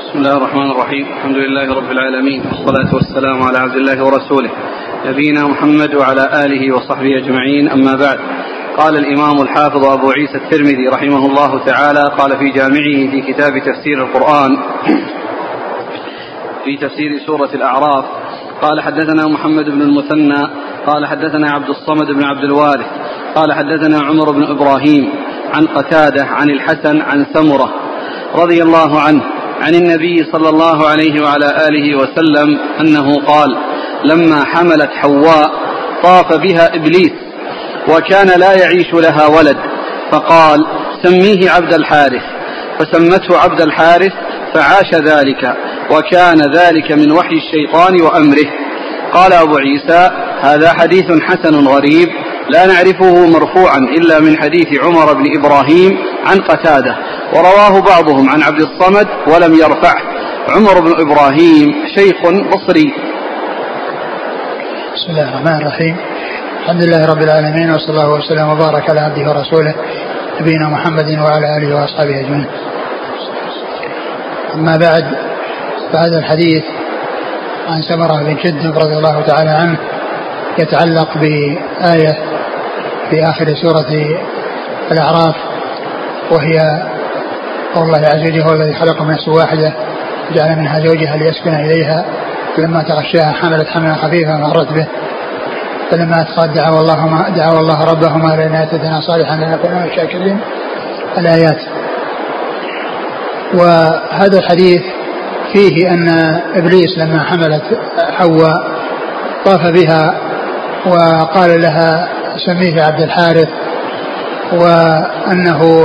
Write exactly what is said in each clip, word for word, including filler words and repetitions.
بسم الله الرحمن الرحيم. الحمد لله رب العالمين، والصلاة والسلام على عبد الله ورسوله نبينا محمد وعلى آله وصحبه أجمعين، أما بعد. قال الإمام الحافظ أبو عيسى الترمذي رحمه الله تعالى قال في جامعه في كتاب تفسير القرآن في تفسير سورة الأعراف قال حدثنا محمد بن المثنى قال حدثنا عبد الصمد بن عبد الوارث قال حدثنا عمر بن إبراهيم عن قتادة عن الحسن عن سمرة رضي الله عنه عن النبي صلى الله عليه وعلى آله وسلم أنه قال: لما حملت حواء طاف بها إبليس وكان لا يعيش لها ولد، فقال: سميه عبد الحارث، فسمته عبد الحارث فعاش ذلك، وكان ذلك من وحي الشيطان وأمره. قال أبو عيسى: هذا حديث حسن غريب لا نعرفه مرفوعا إلا من حديث عمر بن إبراهيم عن قتادة، ورواه بعضهم عن عبد الصمد ولم يرفعه. عمر بن إبراهيم شيخ بصري. بسم الله الرحمن الرحيم. الحمد لله رب العالمين، وصلى الله وسلم وبارك على عبده ورسوله نبينا محمد وعلى آله وأصحابه أجمعين. أما بعد، فهذا الحديث عن سمرة بن جندب رضي الله تعالى عنه يتعلق بآية في آخر سورة الأعراف، وهي قول الله عز وجل: هو الذي خلق من نفس واحدة جعل منها زوجها ليسكن إليها فلما تغشاها حملت حملا خفيفا فمرت به فلما أثقلت دعوا الله دعوا الله ربهما لئن آتيتنا صالحا لنكونن من الشاكرين. الآيات. وهذا الحديث فيه أن إبليس لما حملت حواء طاف بها وقال لها: سميه عبد الحارث، وأنه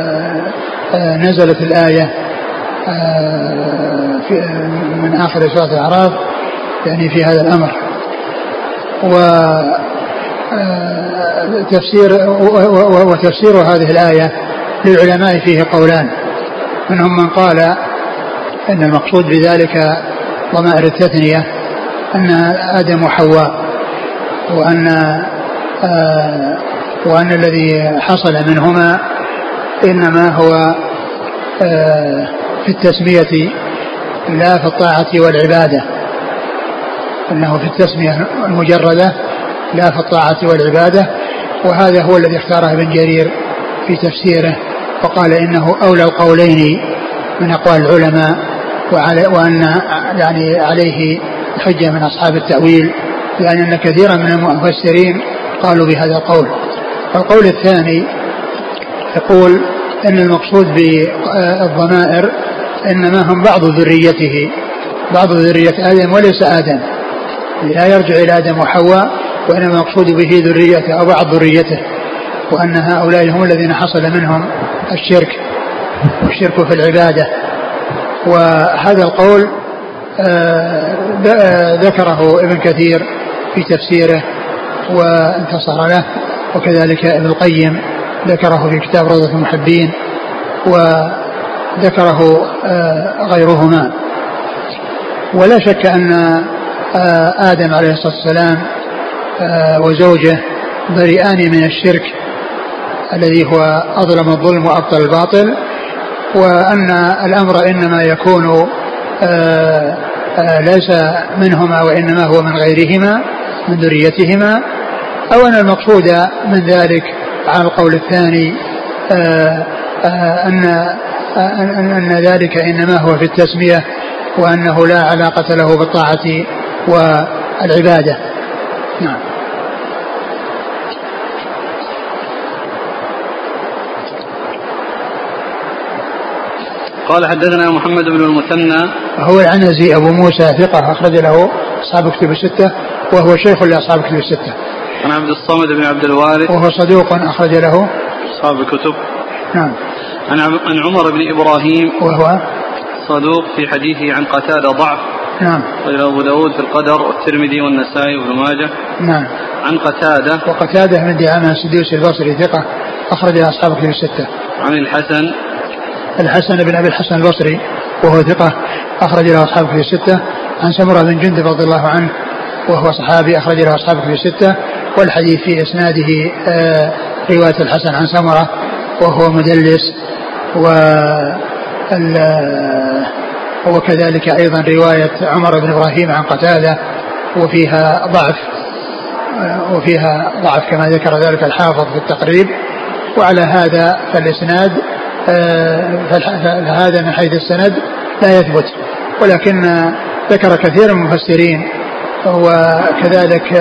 نزلت الآية من آخر سورة الأعراف يعني في هذا الأمر. وتفسير وتفسير هذه الآية للعلماء فيه قولان، منهم من قال أن المقصود بذلك ضمائر التثنية أن آدم وحواء، وأن آه وأن الذي حصل منهما إنما هو آه في التسمية لا في الطاعة والعبادة، أنه في التسمية المجردة لا في الطاعة والعبادة. وهذا هو الذي اختاره ابن جرير في تفسيره، وقال إنه أولى القولين من أقوال العلماء، وأن يعني عليه حجة من أصحاب التأويل، لأن يعني كثيرا من المفسرين قالوا بهذا القول. القول الثاني يقول أن المقصود بالضمائر إنما هم بعض ذريته، بعض ذرية آدم وليس آدم، لا يرجع إلى آدم وحواء، وإنما المقصود به ذريته أو بعض ذريته، وأن هؤلاء هم الذين حصل منهم الشرك والشرك في العبادة. وهذا القول ذكره ابن كثير في تفسيره وانتصر له، وكذلك ابن القيم ذكره في كتاب روضة المحبين، وذكره غيرهما. ولا شك أن آدم عليه الصلاة والسلام وزوجه بريئان من الشرك الذي هو أظلم الظلم وأبطل الباطل، وأن الأمر إنما يكون آآ آآ ليس منهما وإنما هو من غيرهما من ذريتهما، أو أن المقصود من ذلك على القول الثاني آآ آآ أن, أن, أن ذلك إنما هو في التسمية، وأنه لا علاقة له بالطاعة والعبادة. نعم. قال حدثنا محمد بن المثنى هو العنزي أبو موسى ثقة أخرج له أصحاب كتب الستة، وهو شيخ لأصحاب كتب الستة. عن عبد الصمد بن عبد الوارث وهو صدوق أخرج له أصحاب الكتب. نعم. عن عمر بن إبراهيم وهو صدوق في حديثه عن قتادة ضعف. نعم. قال أبو داود في القدر والترمذي والنسائي وابن ماجه. نعم. عن قتادة وقتادة من دعامة السدوسي البصري ثقة أخرج له أصحاب كتب الستة. عن الحسن الحسن بن أبي الحسن البصري وهو ثقة أخرج له أصحاب كتب الستة. عن سمرة بن جندب رضي الله عنه وهو صحابي أخرج له أصحاب كتب الستة. والحديث في إسناده آه رواية الحسن عن سمرة وهو مدلس، و وكذلك أيضا رواية عمر بن إبراهيم عن قتادة وفيها ضعف وفيها ضعف كما ذكر ذلك الحافظ في التقريب. وعلى هذا فالإسناد فهذا من حيث السند لا يثبت، ولكن ذكر كثير من المفسرين وكذلك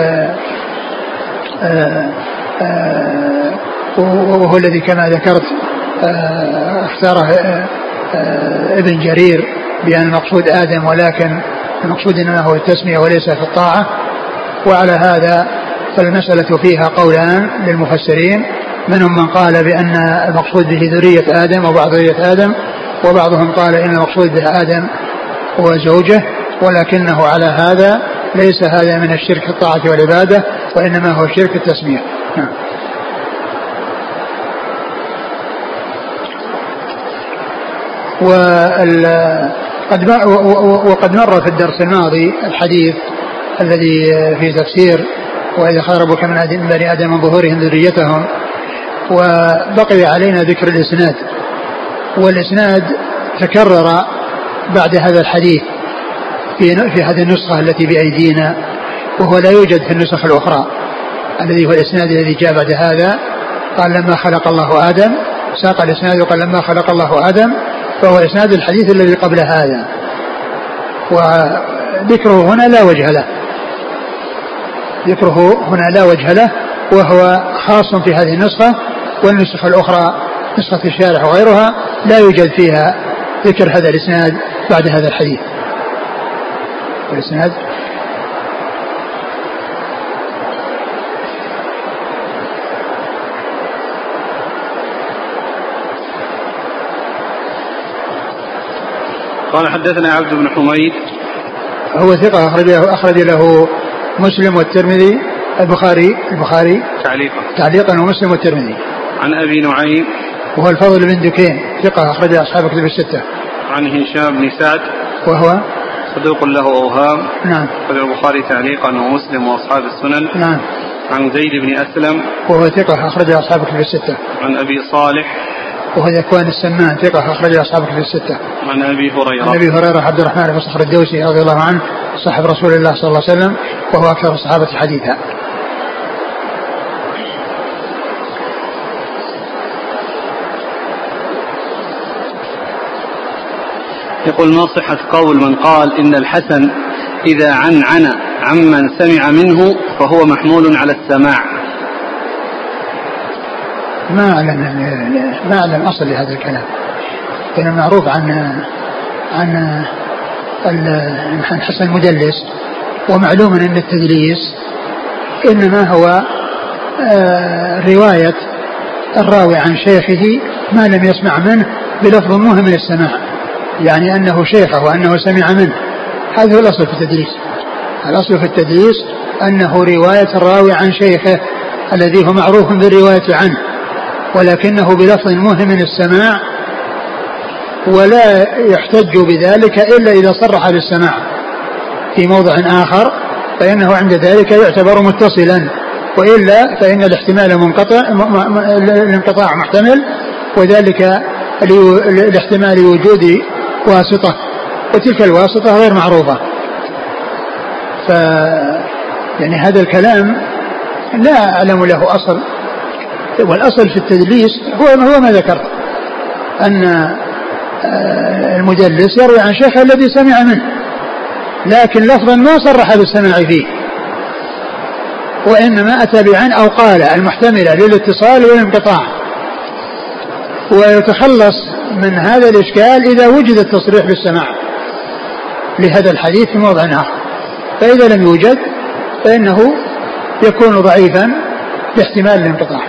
وهو الذي كما ذكرت اختاره ابن جرير بأن المقصود آدم، ولكن المقصود إنما هو التسمية وليس في الطاعة. وعلى هذا فالمسألة فيها قولان للمفسرين، منهم من قال بأن المقصود به ذرية آدم وبعض ذرية آدم، وبعضهم قال إن المقصود به آدم وزوجه، ولكنه على هذا ليس هذا من الشرك في الطاعة والعبادة، وإنما هو شرك التسمية. وقد مر في الدرس الماضي الحديث الذي في تفسير وإذا خلق ربك من بني آدم من ظهورهم ذريتهم، وبقي علينا ذكر الإسناد. والإسناد تكرر بعد هذا الحديث في في هذه النسخة التي بأيدينا، وهو لا يوجد في النسخ الأخرى، الذي هو الإسناد الذي جاء بعد هذا. قال لما خلق الله آدم، ساق الإسناد وقال لما خلق الله آدم، فهو إسناد الحديث الذي قبل هذا، وذكره هنا لا وجه له، ذكره هنا لا وجه له، وهو خاص في هذه النسخة. والنسخة الأخرى نسخة الشارح وغيرها لا يوجد فيها ذكر هذا الإسناد بعد هذا الحديث. الإسناد قال حدثنا عبد بن حميد هو ثقة أخرج له, أخرج له مسلم والترمذي البخاري البخاري تعليقا تعليقا ومسلم والترمذي. عن أبي نعيم وهو الفضل بن دكين ثقة أخرج أصحاب كتب الستة. عن هشام بن سعد وهو صدوق له أوهام. نعم. أخرج البخاري تعليقا ومسلم وأصحاب السنن. نعم. عن زيد بن أسلم وهو ثقة أخرج أصحاب كتب الستة. عن أبي صالح وهو ذكوان السمان ثقة أخرج أصحاب كتب الستة. عن أبي هريرة عن أبي هريرة عبد الرحمن بن صخر الدوسي رضي الله عنه صاحب رسول الله صلى الله عليه وسلم، وهو أكثر الصحابة حديثا. يقول ما صحة قول من قال إن الحسن إذا عنعن عمن سمع منه فهو محمول على السماع؟ ما أعلم ما أعلم أصل لهذا الكلام، كان معروف عن عن الحسن مدلس، ومعلوم أن التدليس إنما هو رواية الراوي عن شيخه ما لم يسمع منه بلفظ مهم من السماع، يعني أنه شيخه وأنه سمع منه. هذا هو الأصل في التدليس. الأصل في التدليس أنه رواية الراوي عن شيخه الذي هو معروف بالرواية عنه، ولكنه بلفظ مهم من السماع، ولا يحتج بذلك إلا إذا صرح بالسماع في موضع آخر، فإنه عند ذلك يعتبر متصلا، وإلا فإن الاحتمال منقطع الانقطاع محتمل، وذلك الاحتمال لوجود واسطة، وتلك الواسطة غير معروفة. ف يعني هذا الكلام لا أعلم له أصل، والأصل في التدليس هو هو ما ذكرت، أن المدلس يروي عن شيخه الذي سمع منه، لكن لفظا ما صرح بالسماع فيه، وإنما أتى بعن أو قال المحتملة للاتصال والانقطاع، ويتخلص من هذا الإشكال إذا وجد التصريح بالسماع لهذا الحديث في موضع آخر. فإذا لم يوجد فإنه يكون ضعيفا باحتمال الانقطاع.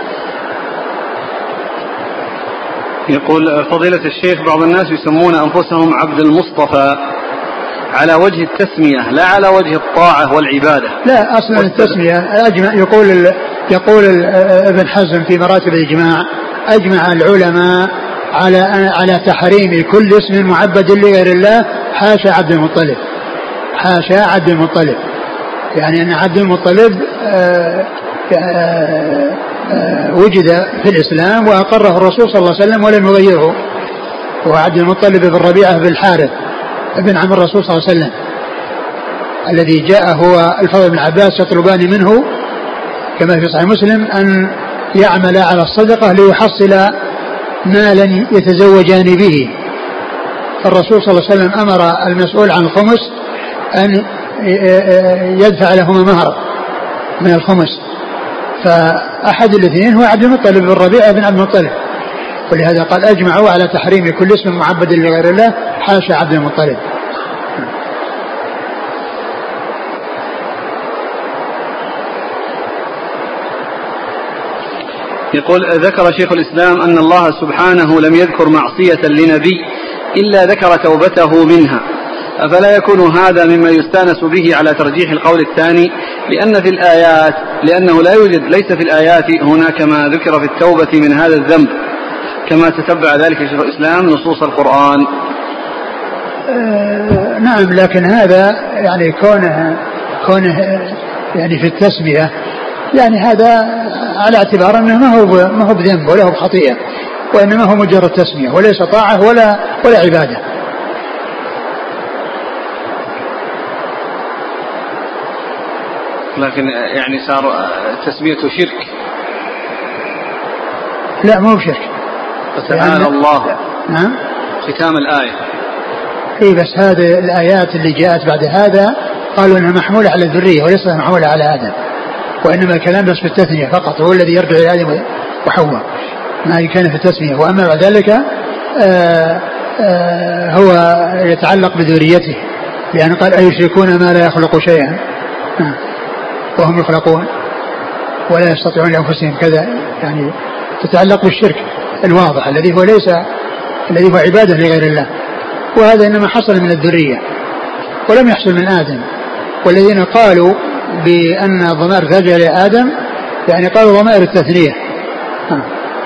يقول فضيلة الشيخ بعض الناس يسمون أنفسهم عبد المصطفى على وجه التسمية لا على وجه الطاعة والعبادة. لا، أصلا التسمية أجمع. يقول ال... يقول ال... ابن حزم في مراتب الإجماع: أجمع العلماء على على تحريم كل اسم معبد لغير الله حاشا عبد المطلب. حاشا عبد المطلب، يعني أن عبد المطلب آآ آآ آآ وجد في الإسلام وأقره الرسول صلى الله عليه وسلم ولم يغيره، وعبد المطلب بن ربيعة بن الحارث ابن عم الرسول صلى الله عليه وسلم الذي جاء هو الفضل بن عباس يطلبان منه كما في صحيح مسلم أن يعمل على الصدقة ليحصل مالا يتزوجان به. فالرسول صلى الله عليه وسلم أمر المسؤول عن الخمس أن يدفع لهما مهر من الخمس، فأحد الاثنين هو عبد المطلب بن ربيعة بن عبد المطلب، ولهذا قال أجمعوا على تحريم كل اسم معبد لغير الله حاشا عبد المطلب. يقول ذكر شيخ الإسلام أن الله سبحانه لم يذكر معصية لنبي إلا ذكر توبته منها، أفلا يكون هذا مما يستانس به على ترجيح القول الثاني؟ لأن في الآيات لأنه لا يوجد ليس في الآيات هناك ما ذكر في التوبة من هذا الذنب كما تتبع ذلك شيخ الإسلام نصوص القرآن. آه نعم، لكن هذا يعني كونه كونه يعني في التسمية يعني هذا على اعتبار أنه ما هو ما هو بذنب ولا هو بخطيئة، وإنما هو مجرد تسمية وليس طاعة ولا ولا عبادة. لكن يعني صار تسميته شرك. لا مو بشرك. فتعالى الله. نعم. ختام الآية. إيه بس هذه الآيات اللي جاءت بعد هذا قالوا أنها محمولة على الذرية وليس محمولة على آدم، وإنما الكلام بس في التثنية فقط، هو الذي يرجع إلى آدم وحواء ما كان في التثنية، وأما بعد ذلك آآ آآ هو يتعلق بذريته، لأن قال أيشركون ما لا يخلق شيئا وهم يخلقون ولا يستطيعون لأنفسهم كذا، يعني تتعلق بالشرك الواضح الذي هو ليس الذي هو عبادة لغير الله، وهذا إنما حصل من الذرية ولم يحصل من آدم. والذين قالوا بأن الضمائر ترجع لآدم يعني قالوا ضمائر التثنية. ها.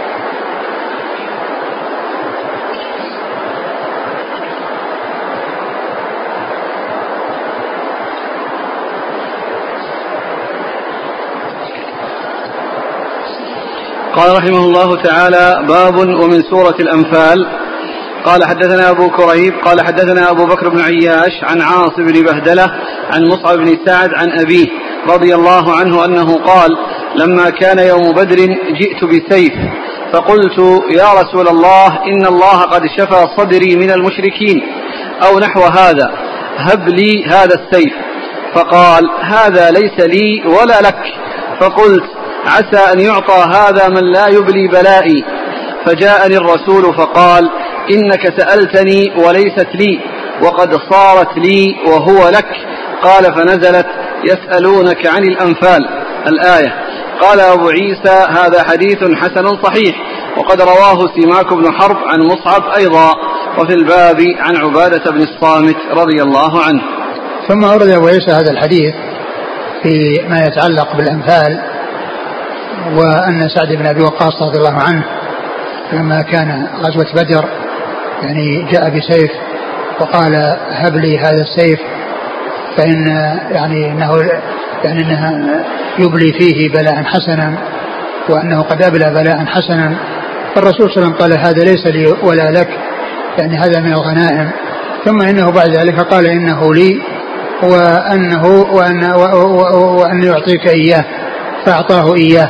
قال رحمه الله تعالى: باب ومن سورة الأنفال. قال حدثنا أبو كريب قال حدثنا أبو بكر بن عياش عن عاصم بن بهدلة عن مصعب بن سعد عن أبيه رضي الله عنه أنه قال: لما كان يوم بدر جئت بسيف فقلت: يا رسول الله إن الله قد شفى صدري من المشركين أو نحو هذا، هب لي هذا السيف. فقال: هذا ليس لي ولا لك. فقلت: عسى أن يعطى هذا من لا يبلي بلائي. فجاءني الرسول فقال: إنك سألتني وليست لي وقد صارت لي وهو لك. قال: فنزلت: يسألونك عن الأنفال الآية. قال أبو عيسى: هذا حديث حسن صحيح، وقد رواه سماك بن حرب عن مصعب أيضا، وفي الباب عن عبادة بن الصامت رضي الله عنه. ثم أورد أبو عيسى هذا الحديث في ما يتعلق بالأنفال، وأن سعد بن أبي وقاص رضي الله عنه لما كان غزوة بدر يعني جاء بسيف وقال: هب لي هذا السيف فإن يعني إنه يعني إنها يبلي فيه بلاء حسنا، وأنه قد أبلى بلاء حسنا. فالرسول صلى الله عليه وسلم قال: هذا ليس لي ولا لك، يعني هذا من الغنائم. ثم إنه بعد ذلك قال: إنه لي وأنه وأن, وأن يعطيك إياه، فأعطاه إياه.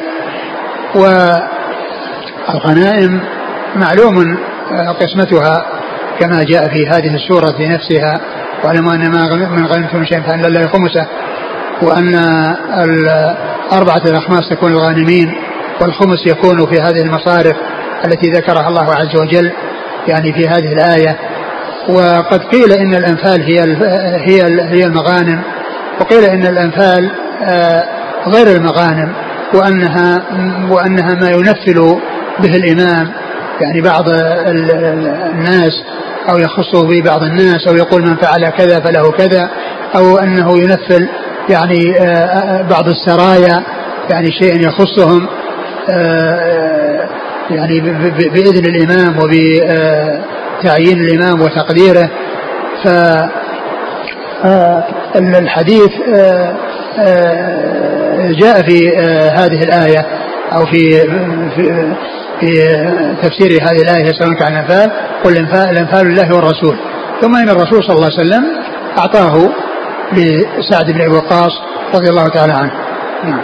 والغنائم معلوم قسمتها كما جاء في هذه السورة نفسها: واعلموا أن ما من غنمتم من شيء فأن لله خمسه، وأن الأربعة الأخماس تكون الغانمين، والخمس يكون في هذه المصارف التي ذكرها الله عز وجل يعني في هذه الآية. وقد قيل إن الأنفال هي هي هي المغانم، وقيل إن الأنفال غير المغانم، وأنها وأنها ما ينفل به الإمام يعني بعض الناس، أو يخصه به بعض الناس، أو يقول من فعل كذا فله كذا، أو أنه ينفل يعني بعض السرايا يعني شيء يخصهم يعني بإذن الإمام وبتعيين الإمام وتقديره. فالحديث جاء في هذه الآية أو في في, في تفسير هذه الآية: يسألونك عن الأنفال قل الأنفال لله والرسول. ثم إن الرسول صلى الله عليه وسلم أعطاه لسعد بن أبي وقاص رضي الله تعالى عنه. نعم.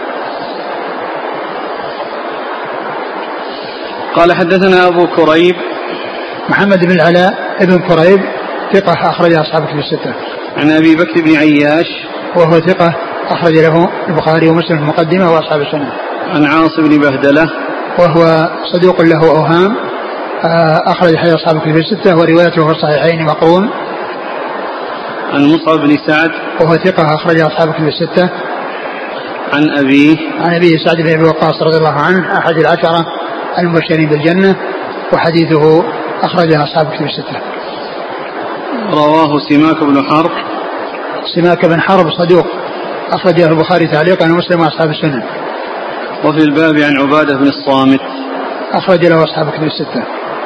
قال حدثنا أبو كريب محمد بن العلاء ابن كريب ثقة أخرج أصحاب الكتب الستة. عن أبي بكر بن عياش وهو ثقة أخرج له البخاري ومسلم في المقدمة وأصحاب السنة. عن عاصم بن بهدلة وهو صدوق له أوهام أخرج حديث أصحاب الكتب الستة وروايته في الصحيحين مقرون. عن مصعب بن سعد وهو ثقة أخرج أصحاب الكتب الستة. عن أبيه عن أبيه سعد بن أبي وقاص رضي الله عنه أحد العشرة المبشرين بالجنة وحديثه أخرجه أصحاب الكتب الستة. رواه سماك بن حرب سماك بن حرب صدوق أخرجه البخاري تعليقا ومسلم وأصحاب السنة. وفي الباب عن عبادة بن الصامت أخرج له أصحاب الكتب الستة.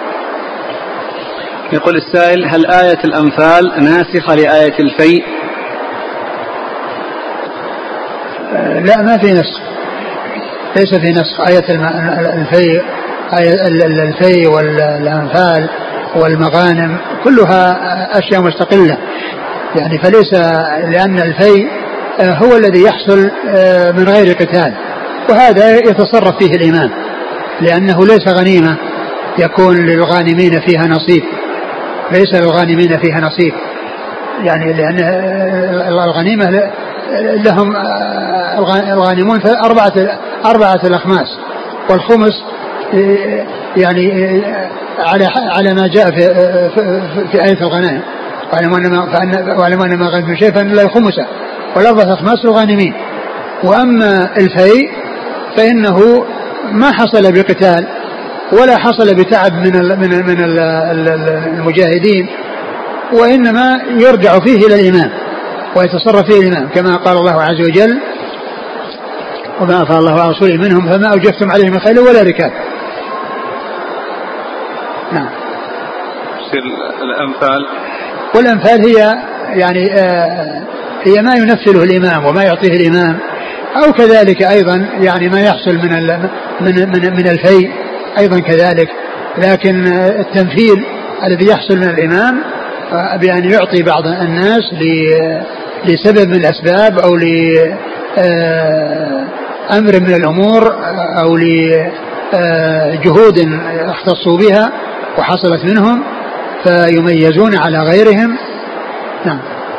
يقول السائل: هل آية الأنفال ناسخة لآية الفيء؟ لا، ما في نسخ، ليس في نسخ. آية الفيء آية الفيء والأنفال والمغانم كلها أشياء مستقلة يعني، فليس، لأن الفيء هو الذي يحصل من غير قتال، وهذا يتصرف فيه الإمام لأنه ليس غنيمة يكون للغانمين فيها نصيب، ليس للغانمين فيها نصيب يعني، لأن الغنيمة لهم الغانمون أربعة أربعة الأخماس، والخمس يعني على على ما جاء في في, في آية الغنائم، واعلموا أن ما غنمتم شيئا فإن لا خمسه والأربعة أخماس الغانمين. وأما الفيء فإنه ما حصل بقتال ولا حصل بتعب من من من المجاهدين، وإنما يرجع فيه إلى الإمام ويتصرف فيه الإمام، كما قال الله عز وجل: وما أفاء الله على رسوله منهم فما أوجفتم عليه من خيل ولا ركاب. نعم. الأنفال والأنفال هي يعني آه هي ما ينفله الإمام وما يعطيه الإمام، أو كذلك أيضا يعني ما يحصل من من من, من الفيء أيضا كذلك، لكن التنفيل الذي يحصل من الإمام بأن يعطي بعض الناس لسبب من الأسباب أو لأمر من الأمور أو لجهود اختصوا بها وحصلت منهم فيميزون على غيرهم. نعم.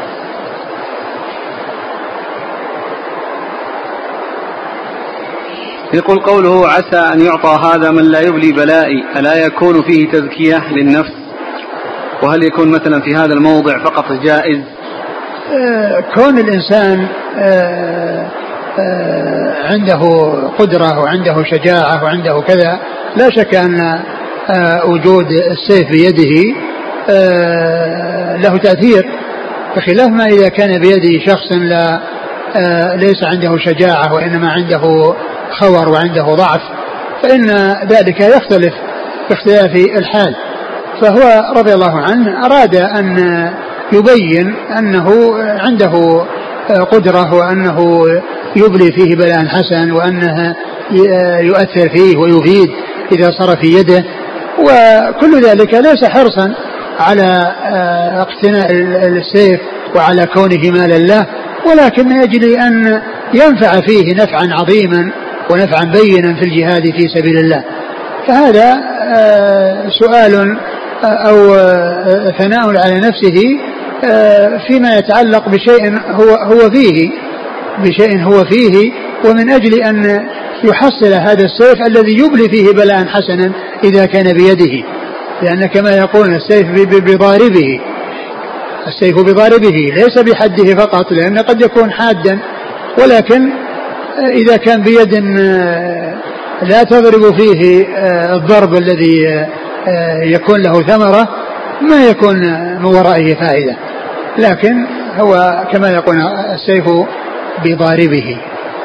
يقول قوله: عسى أن يعطى هذا من لا يبلي بلائي، ألا يكون فيه تزكية للنفس؟ وهل يكون مثلا في هذا الموضع فقط جائز؟ آه كون الإنسان آه آه عنده قدرة وعنده شجاعة وعنده كذا، لا شك أن آه وجود السيف بيده آه له تأثير، بخلاف ما إذا كان بيد شخص لا آه ليس عنده شجاعة وإنما عنده خور وعنده ضعف، فإن ذلك يختلف باختلاف الحال. فهو رضي الله عنه أراد أن يبين أنه عنده قدرة وأنه يبلي فيه بلاء حسن وأنه يؤثر فيه ويفيد إذا صار في يده، وكل ذلك ليس حرصا على اقتناء السيف وعلى كونه مالا له، ولكن يجري أن ينفع فيه نفعا عظيما ونفعا بينا في الجهاد في سبيل الله. فهذا سؤال أو ثناء على نفسه فيما يتعلق بشيء هو هو فيه بشيء هو فيه ومن أجل أن يحصل هذا السيف الذي يبلي فيه بلاء حسنا إذا كان بيده، لأن كما يقول السيف بضاربه، السيف بضاربه ليس بحده فقط، لأن قد يكون حادا، ولكن إذا كان بيد لا تضرب فيه الضرب الذي يكون له ثمرة ما يكون من ورائه فائدة، لكن هو كما يقول السيف بضاربه.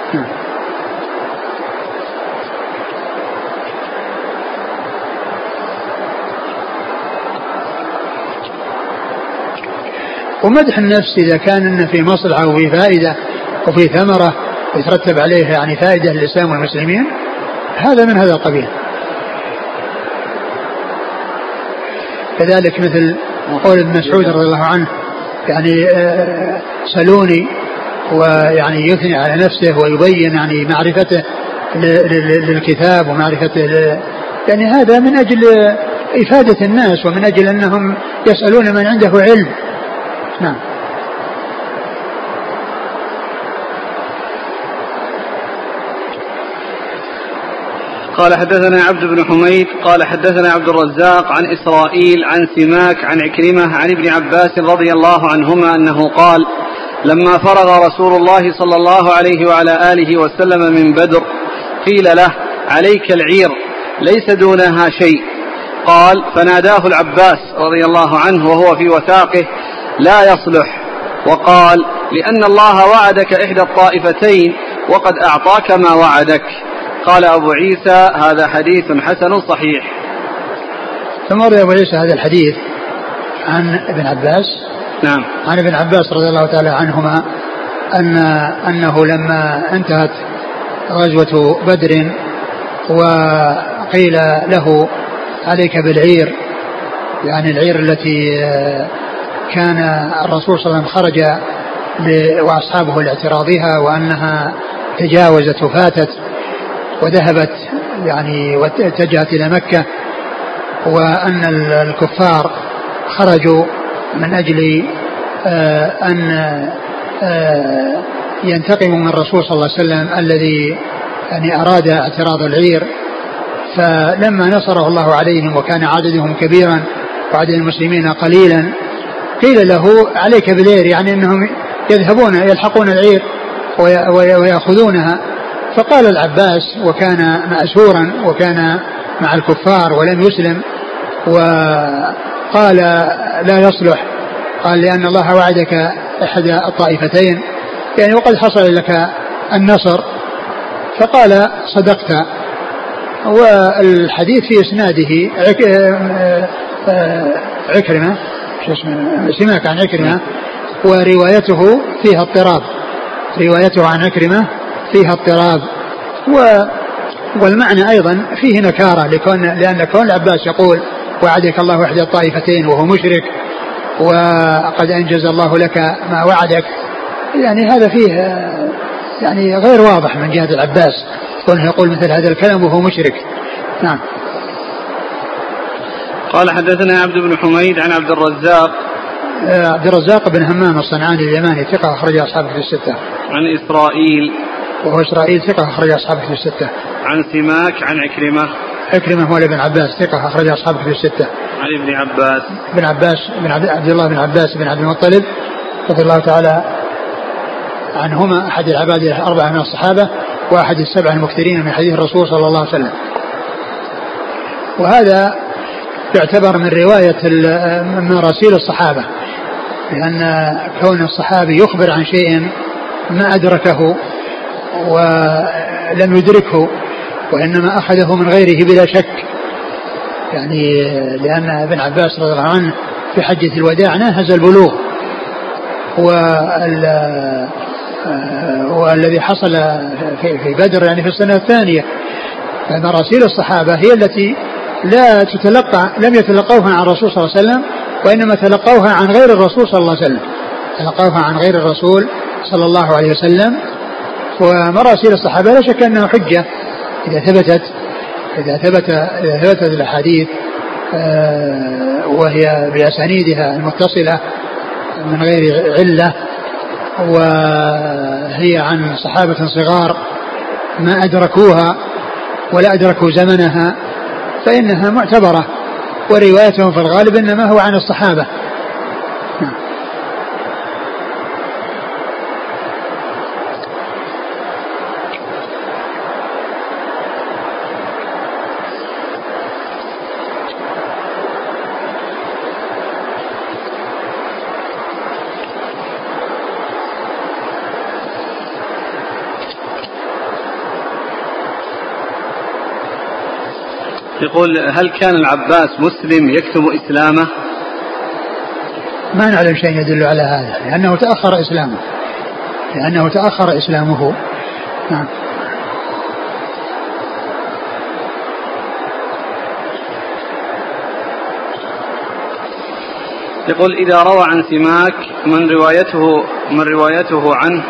ومدح النفس إذا كان إن في مصلحة وفي فائدة وفي ثمرة يترتب عليه يعني فائدة للإسلام والمسلمين، هذا من هذا القبيل. كذلك مثل وقول ابن مسعود رضي الله عنه يعني سلوني، ويعني يثني على نفسه ويبين يعني معرفته للكتاب ومعرفته ل... يعني هذا من أجل إفادة الناس ومن أجل أنهم يسألون من عنده علم. نعم. قال حدثنا عبد بن حميد قال حدثنا عبد الرزاق عن إسرائيل عن سماك عن عكرمة عن ابن عباس رضي الله عنهما أنه قال: لما فرغ رسول الله صلى الله عليه وعلى آله وسلم من بدر قيل له: عليك العير ليس دونها شيء. قال: فناداه العباس رضي الله عنه وهو في وثاقه: لا يصلح. وقال: لأن الله وعدك إحدى الطائفتين وقد أعطاك ما وعدك. قال أبو عيسى: هذا حديث حسن صحيح. ثم روى أبو عيسى هذا الحديث عن ابن عباس. نعم. عن ابن عباس رضي الله تعالى عنهما أن أنه لما انتهت غزوة بدر وقيل له: عليك بالعير، يعني العير التي كان الرسول صلى الله عليه وسلم خرج وأصحابه لاعتراضها وأنها تجاوزت وفاتت وذهبت يعني واتجهت إلى مكة، وأن الكفار خرجوا من أجل أن ينتقموا من الرسول صلى الله عليه وسلم الذي يعني أراد اعتراض العير. فلما نصره الله عليهم وكان عددهم كبيرا وعدد المسلمين قليلا قيل له: عليك بالعير، يعني أنهم يذهبون يلحقون العير ويأخذونها. فقال العباس وكان مأسورا وكان مع الكفار ولم يسلم، وقال: لا يصلح. قال: لأن الله وعدك إحدى الطائفتين، يعني وقد حصل لك النصر. فقال: صدقت. والحديث في إسناده عكرمة سماك عن عكرمة، وروايته فيها اضطراب، روايته عن عكرمة فيها اضطراب، والمعنى أيضا فيه نكارة، لكون لأن كون العباس يقول: وعدك الله إحدى الطائفتين وهو مشرك وقد أنجز الله لك ما وعدك، يعني هذا فيه يعني غير واضح من جهة العباس كونه يقول مثل هذا الكلام وهو مشرك. نعم. قال حدثنا عبد بن حميد عن عبد الرزاق. عبد الرزاق بن همام الصنعاني اليماني ثقة أخرج أصحابه في الستة. عن إسرائيل وهو إسرائيل ثقة أخرج أصحابه في الستة. عن سماك عن عكرمة. عكرمة هو ابن عباس ثقة أخرج أصحابه في الستة. عن ابن عباس. ابن عباس بن عبد الله بن عباس بن عبد المطلب رضي الله تعالى عنهما، أحد العباد الأربعة من الصحابة وأحد السبع المكثرين من حديث الرسول صلى الله عليه وسلم. وهذا يعتبر من رواية من مراسيل الصحابة، لأن كون الصحابي يخبر عن شيء ما أدركه ولم يدركه وإنما أخذه من غيره بلا شك، يعني لأن ابن عباس رضي الله عنه في حجة الوداع ناهز البلوغ، والذي حصل في بدر يعني في السنة الثانية. فمراسيل الصحابة هي التي لا تتلقى لم يتلقوها عن الرسول صلى الله عليه وسلم، وإنما تلقوها عن غير الرسول صلى الله عليه وسلم تلقوها عن غير الرسول صلى الله عليه وسلم. ومراسيل الصحابة لا شك أنها حجة إذا ثبتت إذا ثبت إذا ثبتت الأحاديث وهي بأسانيدها المتصلة من غير علة، وهي عن صحابة صغار ما أدركوها ولا أدركوا زمنها، فإنها معتبرة، وروايتهم في الغالب إنما هو عن الصحابة. يقول: هل كان العباس مسلم يكتم إسلامه؟ ما نعلم شيء يدل على هذا، لأنه تأخر إسلامه لأنه تأخر إسلامه. نعم. يقول إذا روى عن سماك من روايته من روايته عنه،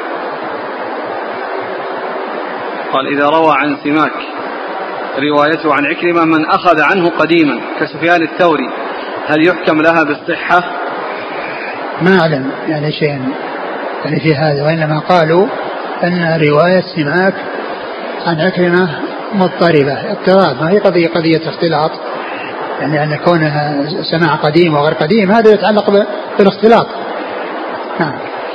قال إذا روى عن سماك روايته عن عكرمة من أخذ عنه قديما كسفيان الثوري، هل يحكم لها بالصحة؟ ما أعلم يعني شيء يعني في هذا، وإنما قالوا أن رواية سماك عن عكرمة مضطربة اضطراب، ما هي قضية قضية اختلاط، يعني أن كونها سماع قديم وغير قديم هذا يتعلق بالاختلاط. نعم.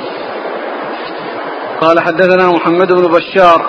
قال حدثنا محمد بن بشار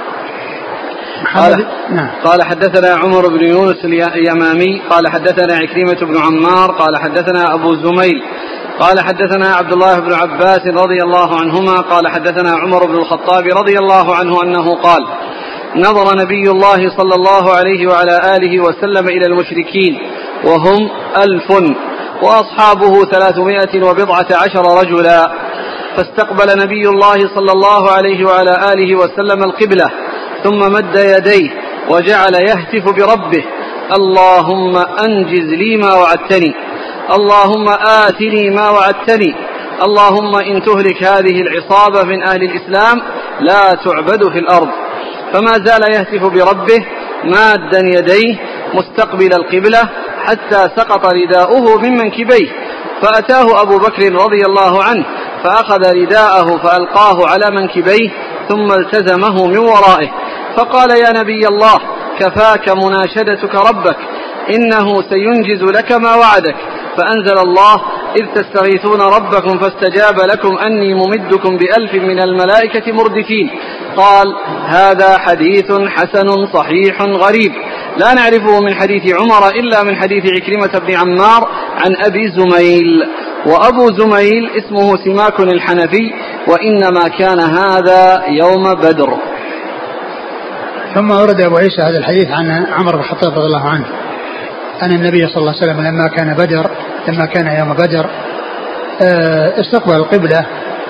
قال, نعم. قال حدثنا عمر بن يونس اليمامي قال حدثنا عكرمة بن عمار قال حدثنا أبو زميل قال حدثنا عبد الله بن عباس رضي الله عنهما قال حدثنا عمر بن الخطاب رضي الله عنه أنه قال نظر نبي الله صلى الله عليه وعلى آله وسلم إلى المشركين وهم ألف وأصحابه ثلاثمائة وبضعة عشر رجلا، فاستقبل نبي الله صلى الله عليه وعلى آله وسلم القبلة ثم مد يديه وجعل يهتف بربه اللهم أنجز لي ما وعدتني، اللهم آتني ما وعدتني، اللهم إن تهلك هذه العصابة من أهل الإسلام لا تعبد في الأرض. فما زال يهتف بربه مادا يديه مستقبل القبلة حتى سقط رداؤه من منكبيه، فأتاه أبو بكر رضي الله عنه فأخذ رداءه فألقاه على منكبيه ثم التزمه من ورائه فقال يا نبي الله كفاك مناشدتك ربك إنه سينجز لك ما وعدك، فأنزل الله إذ تستغيثون ربكم فاستجاب لكم أني ممدكم بألف من الملائكة مردفين. قال هذا حديث حسن صحيح غريب لا نعرفه من حديث عمر إلا من حديث عكرمة بن عمار عن أبي زميل، وأبو زميل اسمه سماك الحنفي وإنما كان هذا يوم بدر. ثم ورد أبو عيسى هذا الحديث عن عمر بن الخطاب رضي الله عنه أن النبي صلى الله عليه وسلم لما كان بدر لما كان يوم بدر استقبل القبلة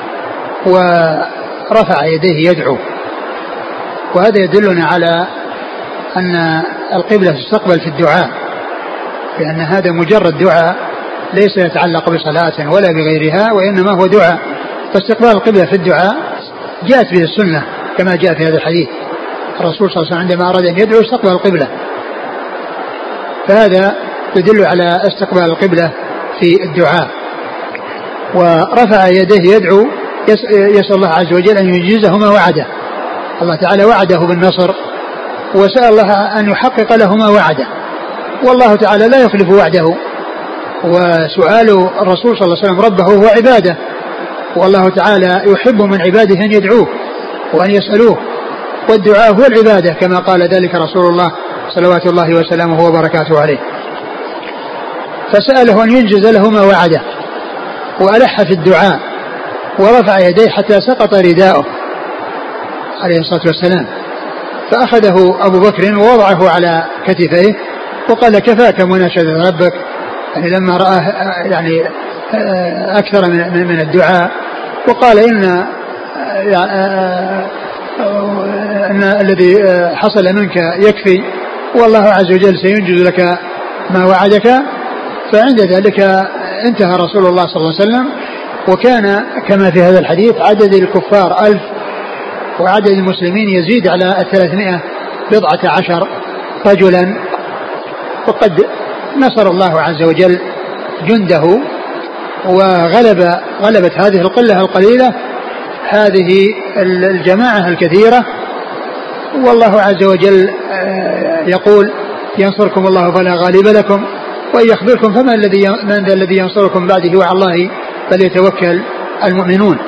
ورفع يديه يدعو، وهذا يدلنا على أن القبلة تستقبل في الدعاء، لأن هذا مجرد دعاء ليس يتعلق بصلاة ولا بغيرها وإنما هو دعاء، فاستقبال القبلة في الدعاء جاءت به السنة كما جاء في هذا الحديث، الرسول صلى الله عليه وسلم عندما أراد أن يدعو استقبل القبلة، فهذا يدل على استقبال القبلة في الدعاء. ورفع يديه يدعو يسأل الله عز وجل أن ينجزه ما وعده، الله تعالى وعده بالنصر وسأل الله أن يحقق له ما وعده، والله تعالى لا يخلف وعده، وسؤال الرسول صلى الله عليه وسلم ربه هو عباده، والله تعالى يحب من عباده أن يدعوه وأن يسألوه، والدعاء هو العبادة كما قال ذلك رسول الله صلوات الله وسلامه وبركاته عليه. فسأله أن ينجز له ما وعده وألح في الدعاء ورفع يديه حتى سقط رداؤه عليه الصلاة والسلام، فأخذه أبو بكر ووضعه على كتفيه وقال كفاك مناشدة ربك، يعني لما رأى يعني أكثر من من الدعاء، وقال إن أن الذي حصل منك يكفي والله عز وجل سينجز لك ما وعدك. فعند ذلك انتهى رسول الله صلى الله عليه وسلم، وكان كما في هذا الحديث عدد الكفار ألف وعدد المسلمين يزيد على الثلاثمائة بضعة عشر رجلا، وقد نصر الله عز وجل جنده وغلب غلبت هذه القلة القليلة هذه الجماعة الكثيرة، والله عز وجل يقول ينصركم الله فلا غالب لكم وإن يخذلكم فمن الذي من ذا الذي ينصركم بعده وعلى الله فليتوكل المؤمنون.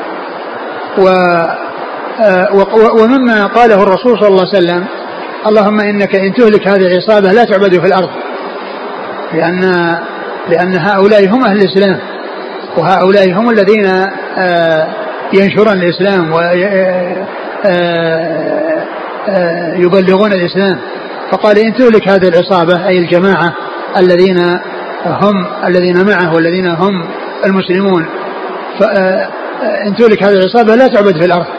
ومما قاله الرسول صلى الله عليه وسلم اللهم إنك إن تهلك هذه العصابة لا تعبد في الأرض، لأن لأن هؤلاء هم أهل الإسلام وهؤلاء هم الذين ينشرون الإسلام ويبلغون الإسلام، فقال إن تهلك هذه العصابة أي الجماعة الذين هم الذين معه والذين هم المسلمون، فإن تهلك هذه العصابة لا تعبد في الأرض.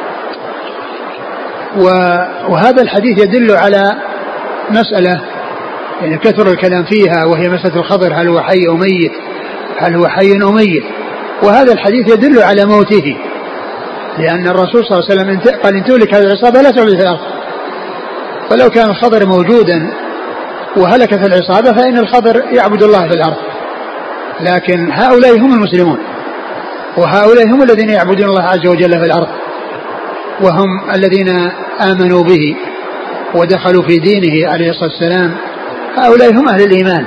وهذا الحديث يدل على مسألة يعني كثر الكلام فيها، وهي مسألة الخضر هل هو حي أو ميت، هل هو حي أو ميت. وهذا الحديث يدل على موته، لأن الرسول صلى الله عليه وسلم قال إن تهلك هذه العصابة لا تعبد في الأرض. فلو كان الخضر موجودا وهلكت العصابة فإن الخضر يعبد الله في الأرض، لكن هؤلاء هم المسلمون، وهؤلاء هم الذين يعبدون الله عز وجل في الأرض، وهم الذين آمنوا به ودخلوا في دينه عليه الصلاة والسلام. هؤلاء هم أهل الإيمان.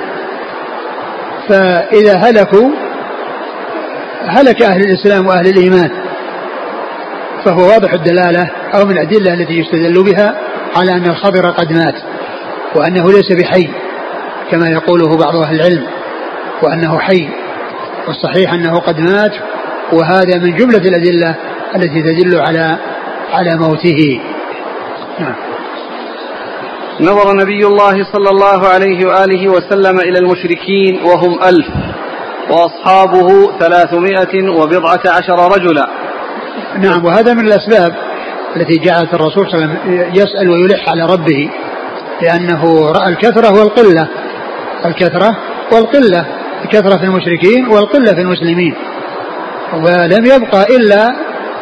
فإذا هلكوا هلك أهل الإسلام وأهل الإيمان، فهو واضح الدلالة أو من الأدلة التي يستدل بها على أن الخضر قد مات، وأنه ليس بحي كما يقوله بعض أهل العلم، وأنه حي، والصحيح أنه قد مات، وهذا من جملة الأدلة التي تدل على على موته. نعم. نظر نبي الله صلى الله عليه وآله وسلم إلى المشركين وهم ألف، وأصحابه ثلاثمائة وبضعة عشر رجلا. نعم. وهذا من الأسباب التي جعلت الرسول صلى الله عليه وسلم يسأل ويلح على ربه، لأنه رأى الكثرة والقلة، الكثرة والقلة، الكثرة في المشركين والقلة في المسلمين، ولم يبقى إلا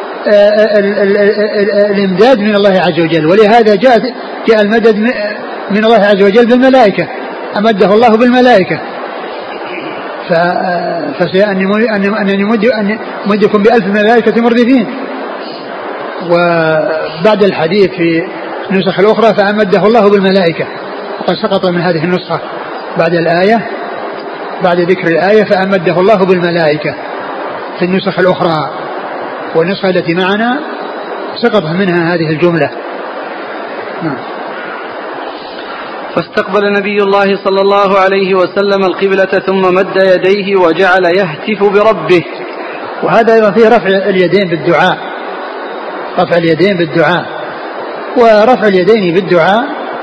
الامداد من الله عز وجل. ولهذا جاء جاء المدد من الله عز وجل بالملائكة، أمده الله بالملائكة. فسيأني أنني مدكم بألف ملائكة مردفين. وبعد الحديث في النسخ الأخرى فأمده الله بالملائكة، وقد سقط من هذه النسخة بعد الآية، بعد ذكر الآية فأمده الله بالملائكة في النسخ الأخرى، والنسخة التي معنا سقط منها هذه الجملة. نعم. فاستقبل نبي الله صلى الله عليه وسلم القبلة ثم مد يديه وجعل يهتف بربه. وهذا أيضا فيه رفع اليدين بالدعاء، رفع اليدين بالدعاء. ورفع اليدين بالدعاء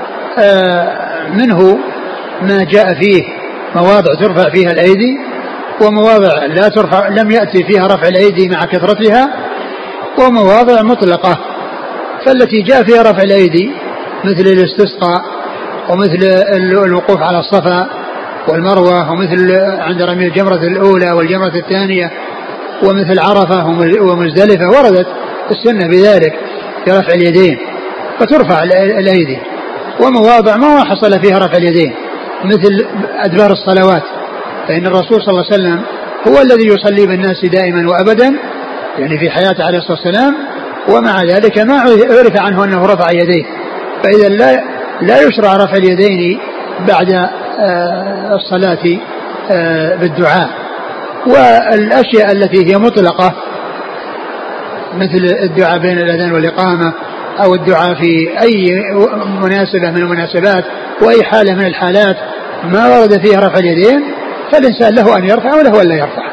منه ما جاء فيه مواضع ترفع فيها الأيدي، ومواضع لا ترفع لم يأتي فيها رفع الأيدي مع كثرتها، ومواضع مطلقة. فالتي جاء فيها رفع الأيدي مثل الاستسقاء، ومثل الوقوف على الصفا والمروة، ومثل عند رمي الجمرة الأولى والجمرة الثانية، ومثل عرفة ومزدلفة، وردت السنة بذلك برفع اليدين، فترفع الأيدي. ومواضع ما حصل فيها رفع اليدين مثل أدبار الصلوات، فإن الرسول صلى الله عليه وسلم هو الذي يصلي بالناس دائما وأبدا، يعني في حياته عليه الصلاة والسلام، ومع ذلك ما عرف عنه أنه رفع يديه. فإذا لا, لا يشرع رفع اليدين بعد الصلاة بالدعاء. والأشياء التي هي مطلقة مثل الدعاء بين الأذان والإقامة، أو الدعاء في أي مناسبة من المناسبات وأي حالة من الحالات ما ورد فيها رفع اليدين، فالإنسان له أن يرفع وله أن لا يرفع.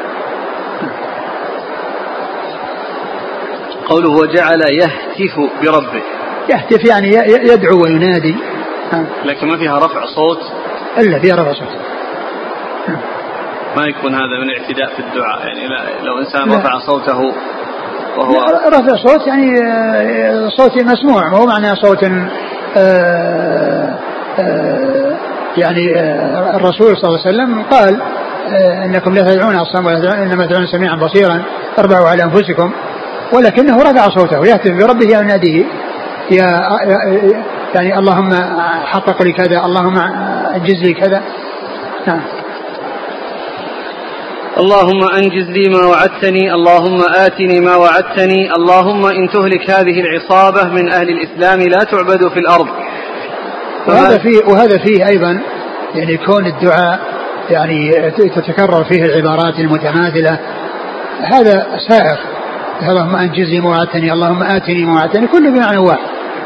قوله وجعل يهتف بربه، يهتف يعني يدعو وينادي، لكن ما فيها رفع صوت، إلا فيها رفع صوت. ما يكون هذا من الاعتداء في الدعاء، يعني لو إنسان لا. رفع صوته وهو رفع صوت يعني صوت مسموع، وهو معنى صوت آآ آآ يعني الرسول صلى الله عليه وسلم قال إنكم لا تدعون أصم إنما تدعون سميعا بصيرا اربعوا على أنفسكم، ولكنه رفع صوته يهتف بربه يناديه يا يعني اللهم حقق لي كذا، اللهم انجز لي كذا. نعم. اللهم أنجز لي ما وعدتني، اللهم آتني ما وعدتني، اللهم إن تهلك هذه العصابة من أهل الإسلام لا تعبد في الأرض. وهذا فيه, وهذا فيه أيضا يعني كون الدعاء يعني تتكرر فيه العبارات المتماثلة، هذا سائر. اللهم أنجز لي ما وعدتني، اللهم آتني ما وعدتني، كل بمعنى واحد.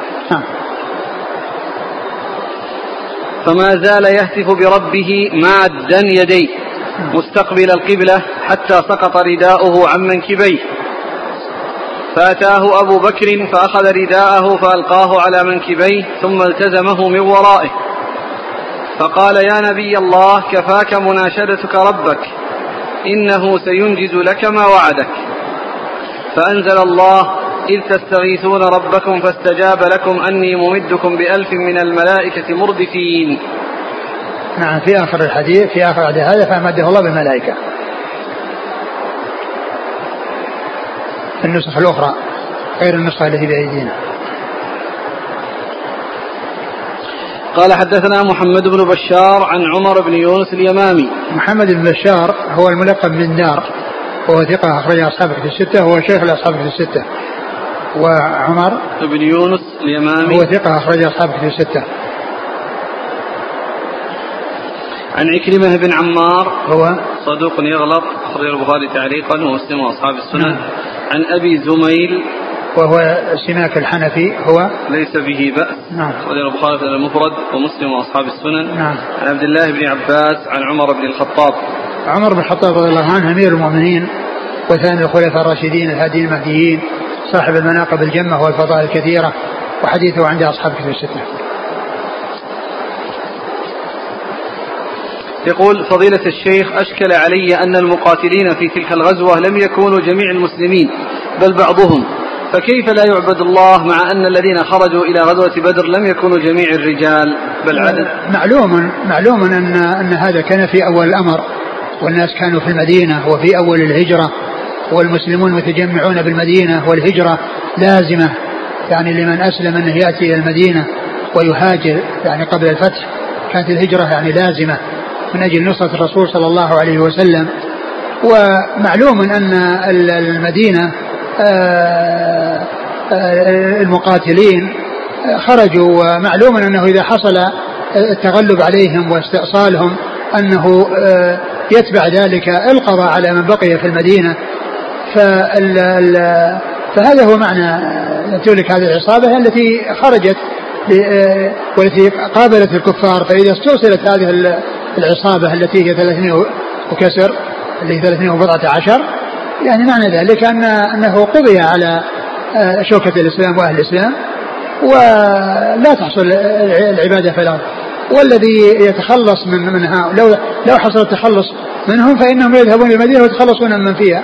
فما زال يهتف بربه مادا يديه مستقبل القبلة حتى سقط رداؤه عن منكبيه، فأتاه أبو بكر فأخذ رداءه فألقاه على منكبيه ثم التزمه من ورائه، فقال يا نبي الله كفاك مناشدتك ربك، إنه سينجز لك ما وعدك. فأنزل الله إذ تستغيثون ربكم فاستجاب لكم أني ممدكم بألف من الملائكة مردفين. نعم. في آخر الحديث في آخر هذا فأمده الله بالملائكة. في النسخ الأخرى غير النسخة التي بأيدينا. قال حدثنا محمد بن بشار عن عمر بن يونس اليمامي. محمد بن بشار هو الملقب من دار وهو ثقة أخرج أصحاب الكتب الستة وهو شيخ الأصحاب الكتب الستة. وعمر بن يونس اليمامي هو ثقة أخرج أصحاب الكتب الستة. عن عكرمة بن عمار هو صدوق يغلط أخرج البخاري تعليقا ومسلم وأصحاب السنن. نعم. عن أبي زميل وهو سماك الحنفي هو ليس به بأس. نعم. أخرج البخاري المفرد ومسلم وأصحاب السنن. نعم. عن عبد الله بن عباس عن عمر بن الخطاب. عمر بن الخطاب رضي الله عنه أمير المؤمنين وثاني الخلفاء الراشدين الهاديين المهديين صاحب المناقب الجمة والفضائل الكثيرة وحديثه عند أصحاب الكتب الستة. يقول فضيلة الشيخ أشكل علي أن المقاتلين في تلك الغزوة لم يكونوا جميع المسلمين بل بعضهم، فكيف لا يعبد الله مع أن الذين خرجوا إلى غزوة بدر لم يكونوا جميع الرجال بل عدد؟ معلوم معلوم أن, أن هذا كان في أول الأمر والناس كانوا في المدينة وفي أول الهجرة والمسلمون متجمعون بالمدينة والهجرة لازمة يعني لمن أسلم أنه يأتي إلى المدينة ويهاجر يعني قبل الفتح كانت الهجرة يعني لازمة من أجل نصرة الرسول صلى الله عليه وسلم. ومعلوم أن المدينة المقاتلين خرجوا ومعلوم أنه إذا حصل التغلب عليهم واستئصالهم أنه يتبع ذلك القضاء على من بقي في المدينة. فهذا هو معنى تلك هذه العصابة التي خرجت والتي قابلت الكفار. فإذا استوصلت هذه العصابة التي هي ثلاثمائة وكسر اللي ثلاثمائة وبضعة عشر يعني معنى ذلك أن أنه قضي على شوكة الإسلام وأهل الإسلام ولا تحصل العبادة في الأرض. والذي يتخلص من منها لو لو حصل التخلص منهم فإنهم يذهبون إلى المدينة ويتخلصون من فيها.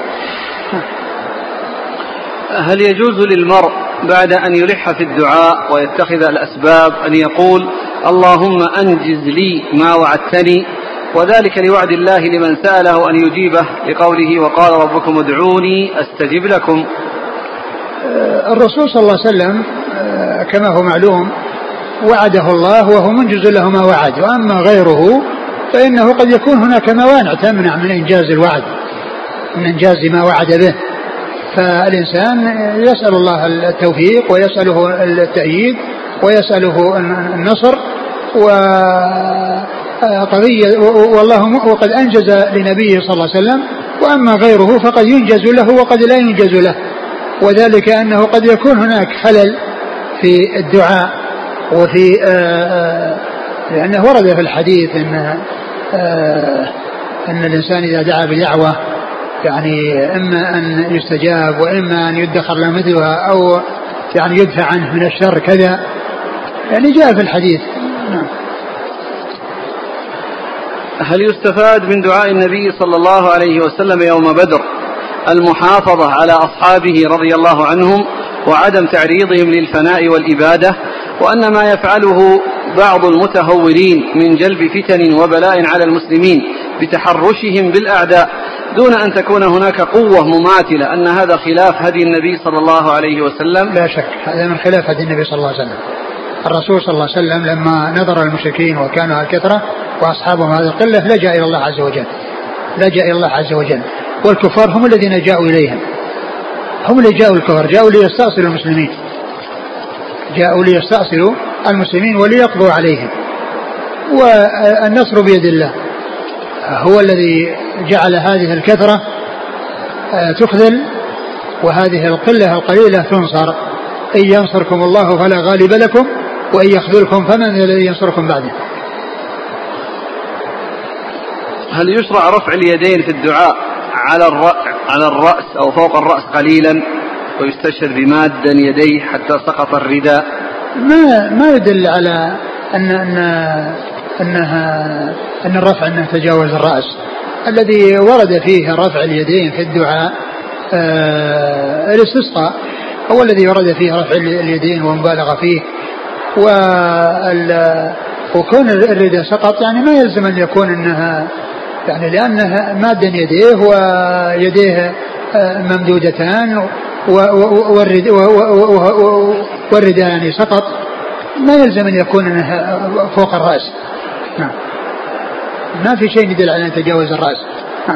هل يجوز للمرء بعد أن يلح في الدعاء ويتخذ الأسباب أن يقول اللهم أنجز لي ما وعدتني، وذلك لوعد الله لمن سأله أن يجيبه لقوله وقال ربكم ادعوني أستجب لكم؟ الرسول صلى الله عليه وسلم كما هو معلوم وعده الله وهو منجز له ما وعد، وأما غيره فإنه قد يكون هناك موانع تمنع من إنجاز الوعد من إنجاز ما وعد به. فالإنسان يسأل الله التوفيق ويسأله التأييد ويسأله النصر وقضية والله وقد أنجز لنبيه صلى الله عليه وسلم، وأما غيره فقد ينجز له وقد لا ينجز له، وذلك أنه قد يكون هناك خلل في الدعاء وفي لأنه ورد في الحديث أن أن الإنسان إذا دعا بدعوة يعني إما أن يستجاب وإما أن يدخر له مثلها أو يعني يدفع عنه من الشر كذا، يعني جاء في الحديث. نعم. هل يستفاد من دعاء النبي صلى الله عليه وسلم يوم بدر المحافظة على أصحابه رضي الله عنهم وعدم تعريضهم للفناء والإبادة، وأن ما يفعله بعض المتهورين من جلب فتن وبلاء على المسلمين بتحرشهم بالأعداء دون أن تكون هناك قوة مماثلة أن هذا خلاف هدي النبي صلى الله عليه وسلم؟ لا شك هذا من خلاف هدي النبي صلى الله عليه وسلم. الرسول صلى الله عليه وسلم لما نظر المشركين وكانوا الكثرة وأصحابهم هذه القلة لجأ إلى الله عز وجل لجأ إلى الله عز وجل والكفار هم الذين جاءوا إليهم، هم اللي جاءوا الكفار جاءوا ليستأصلوا المسلمين جاءوا ليستأصلوا المسلمين وليقضوا عليهم، والنصر بيد الله هو الذي جعل هذه الكثرة تخذل وهذه القلة القليلة تنصر. إن ينصركم الله فلا غالب لكم وإن يخذلكم فمن الذي ينصركم بعده. هل يشرع رفع اليدين في الدعاء على على الرأس أو فوق الرأس قليلا ويستشهد بمادا يديه حتى سقط الرداء؟ ما ما يدل على أن أن أنها أن الرفع أنه تجاوز الرأس. الذي ورد فيه رفع اليدين في الدعاء آه الاستسقاء هو الذي ورد فيه رفع اليدين ومبالغة فيه، وكون الرداء سقط يعني ما يلزم أن يكون أنها يعني لأنها مادا يديه ويديه ممدودتان والرداء يعني سقط ما يلزم أن يكون فوق الرأس. نعم. ما في شيء يدل على أن يتجاوز الرأس. نعم.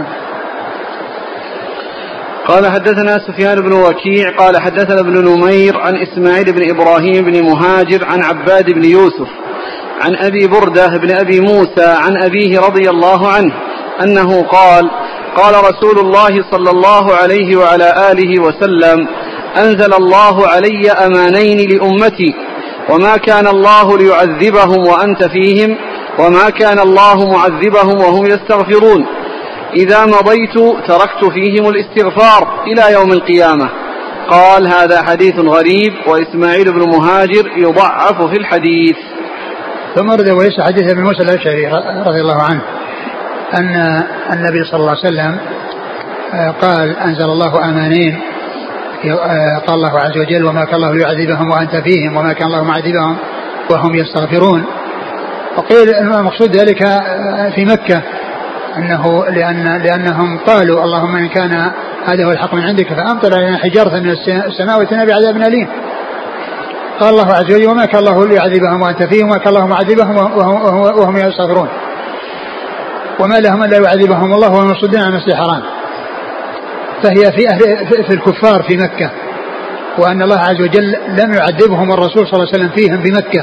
قال حدثنا سفيان بن وكيع قال حدثنا ابن نمير عن إسماعيل بن إبراهيم بن مهاجر عن عباد بن يوسف عن أبي بردة بن أبي موسى عن أبيه رضي الله عنه أنه قال قال رسول الله صلى الله عليه وعلى آله وسلم أنزل الله علي أمانين لأمتي وما كان الله ليعذبهم وأنت فيهم وما كان الله معذبهم وهم يستغفرون إذا مضيت تركت فيهم الاستغفار إلى يوم القيامة. قال هذا حديث غريب وإسماعيل بن مهاجر يضعف في الحديث. ثم رد ويسع حديث ابن موسى الأشعري رضي الله عنه أن النبي صلى الله عليه وسلم قال أنزل الله أمانين قال الله عز وجل وما كان الله ليعذبهم وأنت فيهم وما كان الله معذبهم وهم يستغفرون. وقيل المقصود ذلك في مكة أنه لأن لأنهم قالوا اللهم إن كان هذا هو الحق من عندك فأمطر علينا حجارة من السماء واتنا بعذاب أليم. قال الله عز وجل وما كان الله ليعذبهم وأنت فيهم وما كان الله معذبهم وهم يستغفرون وما لهم ألا يعذبهم الله وهم يصدون عن المسجد الحرام. فهي في أهل في الكفار في مكة وأن الله عز وجل لم يعذبهم الرسول صلى الله عليه وسلم فيهم بمكة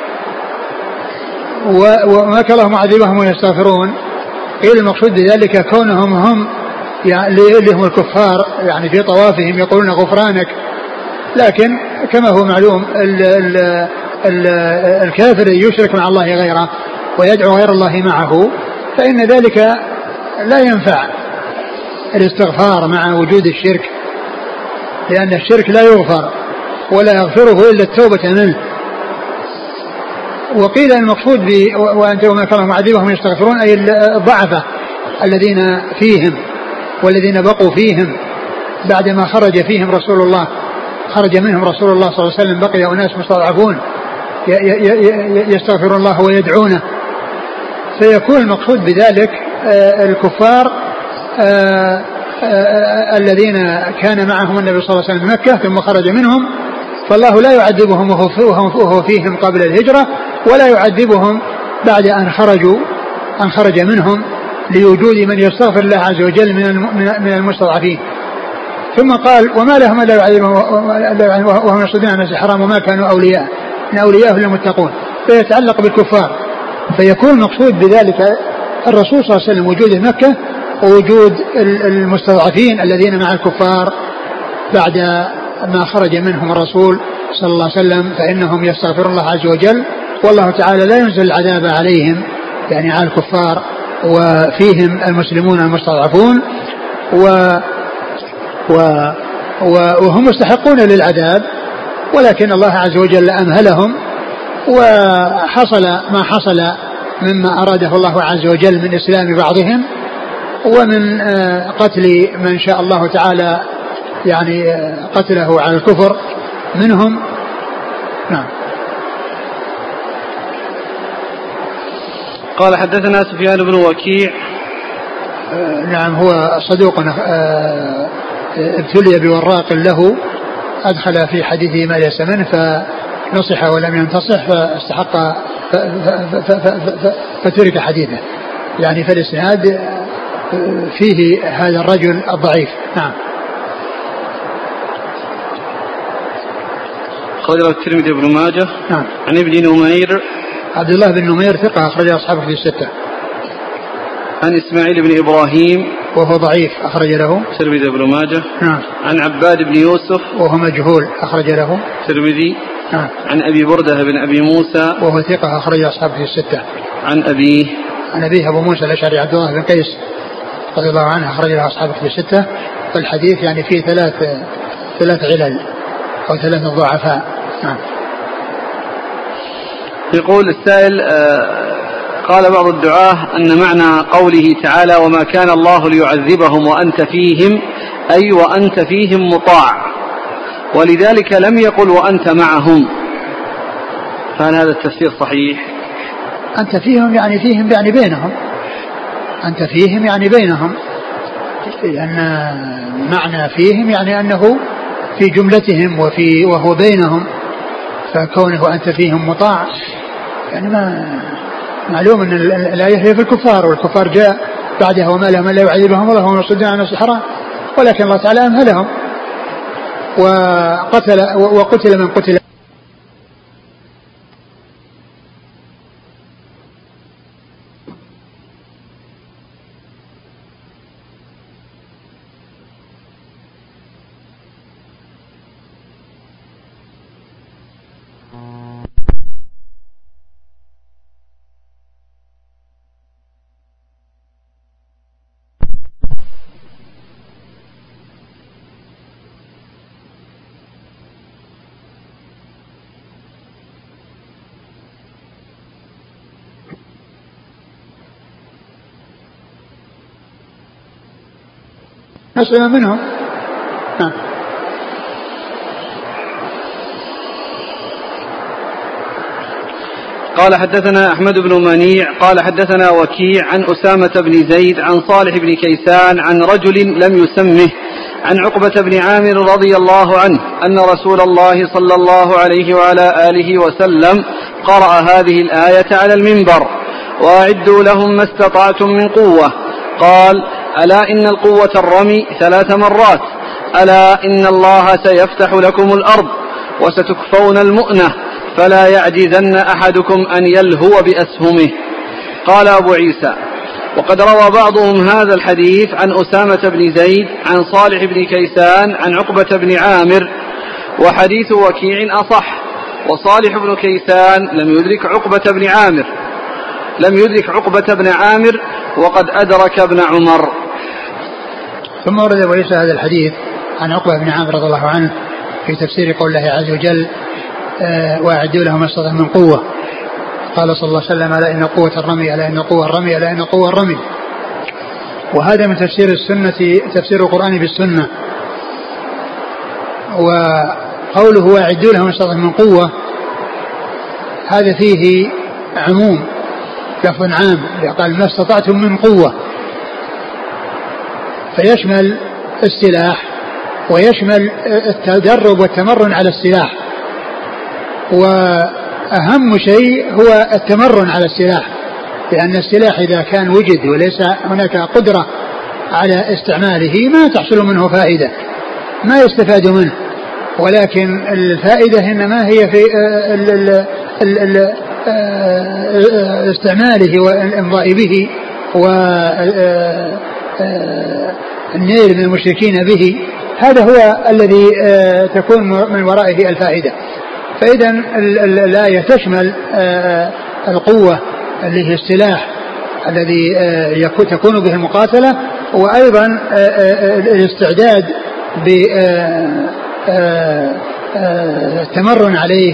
وما كان الله معذبهم ويستغفرون. قيل المقصود بذلك كونهم هم يعني اللي هم الكفار يعني في طوافهم يقولون غفرانك لكن كما هو معلوم ال ال ال الكافر يشرك مع الله غيره ويدعو غير الله معه فإن ذلك لا ينفع الاستغفار مع وجود الشرك لأن الشرك لا يغفر ولا يغفره إلا التوبة منه. وقيل المقصود وأنت وما كان معذبهم يستغفرون أي الضعفة الذين فيهم والذين بقوا فيهم بعدما خرج فيهم رسول الله خرج منهم رسول الله صلى الله عليه وسلم بقي أناس مستضعفون يستغفرون الله ويدعونه فيكون المقصود بذلك الكفار الذين كان معهم النبي صلى الله عليه وسلم مكة ثم خرج منهم فالله لا يعذبهم وهو فيهم قبل الهجرة ولا يعذبهم بعد أن خرجوا أن خرج منهم لوجود من يستغفر الله عز وجل من المستضعفين. ثم قال وما لهم الا يعذبهم وهم يصدون عن المسجد الحرام وما كانوا اولياء ان اولياءه الا المتقون فيتعلق بالكفار. فيكون المقصود بذلك الرسول صلى الله عليه وسلم وجوده مكة ووجود المستضعفين الذين مع الكفار بعد ما خرج منهم الرسول صلى الله عليه وسلم فإنهم يستغفرون الله عز وجل والله تعالى لا ينزل العذاب عليهم يعني على الكفار وفيهم المسلمون المستضعفون و و وهم مستحقون للعذاب ولكن الله عز وجل أمهلهم وحصل ما حصل مما أراده الله عز وجل من إسلام بعضهم ومن قتل من شاء الله تعالى يعني قتله على الكفر منهم. نعم. قال حدثنا سفيان بن وكيع. نعم هو صدوق ابتلي بوراق له أدخل في حديثه ما ليس منه فنصح ولم ينتصح فاستحق فترك حديثه يعني فالإسناد فيه هذا الرجل الضعيف. نعم. قال الترمذي بن ماجه. نعم. عن ابن نمير عبد الله بن نمير ثقة أخرج أصحابه في الستة. عن إسماعيل بن إبراهيم وهو ضعيف أخرج له الترمذي بن ماجه. نعم. عن عباد بن يوسف وهو مجهول أخرج له الترمذي. نعم. عن أبي بردة بن أبي موسى وهو ثقة أخرج أصحابه في الستة. عن أبيه عن أبيه أبو موسى الأشعري عبد الله بن قيس رضي الله عنه أخرج له أصحابه في الستة. فالحديث يعني فيه ثلاث ثلاث علل أو ثلاث ضعفاء. نعم. يقول السائل قال بعض الدعاة أن معنى قوله تعالى وما كان الله ليعذبهم وأنت فيهم أي وأنت فيهم مطاع ولذلك لم يقل وأنت معهم فهل هذا التفسير صحيح؟ أنت فيهم يعني فيهم يعني بينهم أنت فيهم يعني بينهم لأن معنى فيهم يعني أنه في جملتهم وفي وهو بينهم، فكونه أنت فيهم مطاع يعني ما معلوم أن الآية هي في الكفار، والكفار جاء بعدها وما لهم إلا يعذبهم الله وهم يصدون عن الحرام، ولكن الله تعالى أمهلهم وقتل وقتل من قتل. نسلم منهم. ها. قال حدثنا أحمد بن منيع قال حدثنا وكيع عن أسامة بن زيد عن صالح بن كيسان عن رجل لم يسمه عن عقبة بن عامر رضي الله عنه أن رسول الله صلى الله عليه وعلى آله وسلم قرأ هذه الآية على المنبر: وأعدوا لهم ما استطعتم من قوة. قال: ألا إن القوة الرمي ثلاث مرات، ألا إن الله سيفتح لكم الأرض وستكفون المؤنة فلا يعجزن أحدكم أن يلهو بأسهمه. قال أبو عيسى: وقد روى بعضهم هذا الحديث عن أسامة بن زيد عن صالح بن كيسان عن عقبة بن عامر، وحديث وكيع أصح، وصالح بن كيسان لم يدرك عقبة بن عامر لم يدرك عقبة بن عامر وقد أدرك ابن عمر. ثم ورد أبو عيسى هذا الحديث عن عقبة بن عامر رضي الله عنه في تفسير قول الله عز وجل: آه وأعدوا لهم ما استطعتم من قوة. قال صلى الله عليه وسلم: ألا إن قوة الرمي ألا إن قوة الرمي ألا إن قوة الرمي. وهذا من تفسير السنة، تفسير القرآن بالسنة. وقوله وأعدوا لهم ما استطعتم من قوة هذا فيه عموم، لفظ عام، قال ما استطعتم من قوة، فيشمل السلاح ويشمل التدرب والتمرن على السلاح، وأهم شيء هو التمرن على السلاح، لأن السلاح إذا كان وجد وليس هناك قدرة على استعماله ما تحصل منه فائدة، ما يستفاد منه، ولكن الفائدة إنما هي في ال ال ال ال استعماله والإمضاء به والنيل من المشركين به. هذا هو الذي تكون من ورائه الفائدة. فإذا الآية تشمل القوة اللي هي السلاح الذي تكون به المقاتلة، وأيضا الاستعداد بالتمرن عليه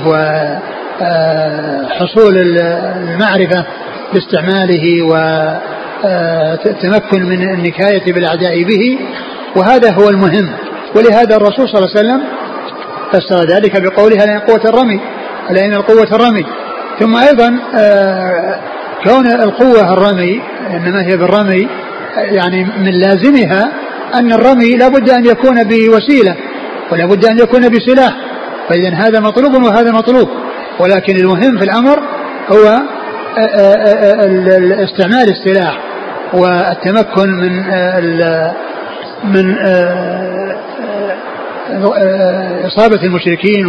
وحصول المعرفة باستعماله والتمكن من النكاية بالأعداء به، وهذا هو المهم. ولهذا الرسول صلى الله عليه وسلم فسر ذلك بقولها لأن قوة الرمي لأن القوة الرمي. ثم أيضا كون القوة الرمي إنما هي بالرمي، يعني من لازمها أن الرمي لابد أن يكون بوسيلة ولابد أن يكون بسلاح، فإذا هذا مطلوب وهذا مطلوب، ولكن المهم في الأمر هو استعمال السلاح والتمكن من من إصابة المشركين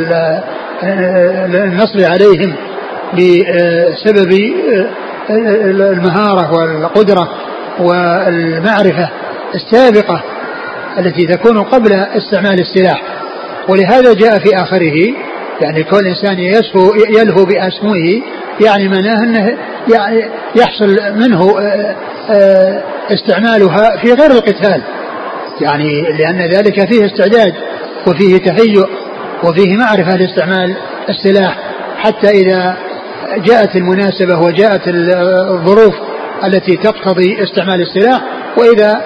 والنصر عليهم بسبب المهارة والقدرة والمعرفة السابقة التي تكون قبل استعمال السلاح. ولهذا جاء في آخره يعني كل إنسان يسهو يلهو بأسهمه، يعني معناه أنه يحصل منه استعمالها في غير القتال، يعني لأن ذلك فيه استعداد وفيه تهيؤ وفيه معرفة لاستعمال السلاح، حتى إذا جاءت المناسبة وجاءت الظروف التي تقتضي استعمال السلاح، وإذا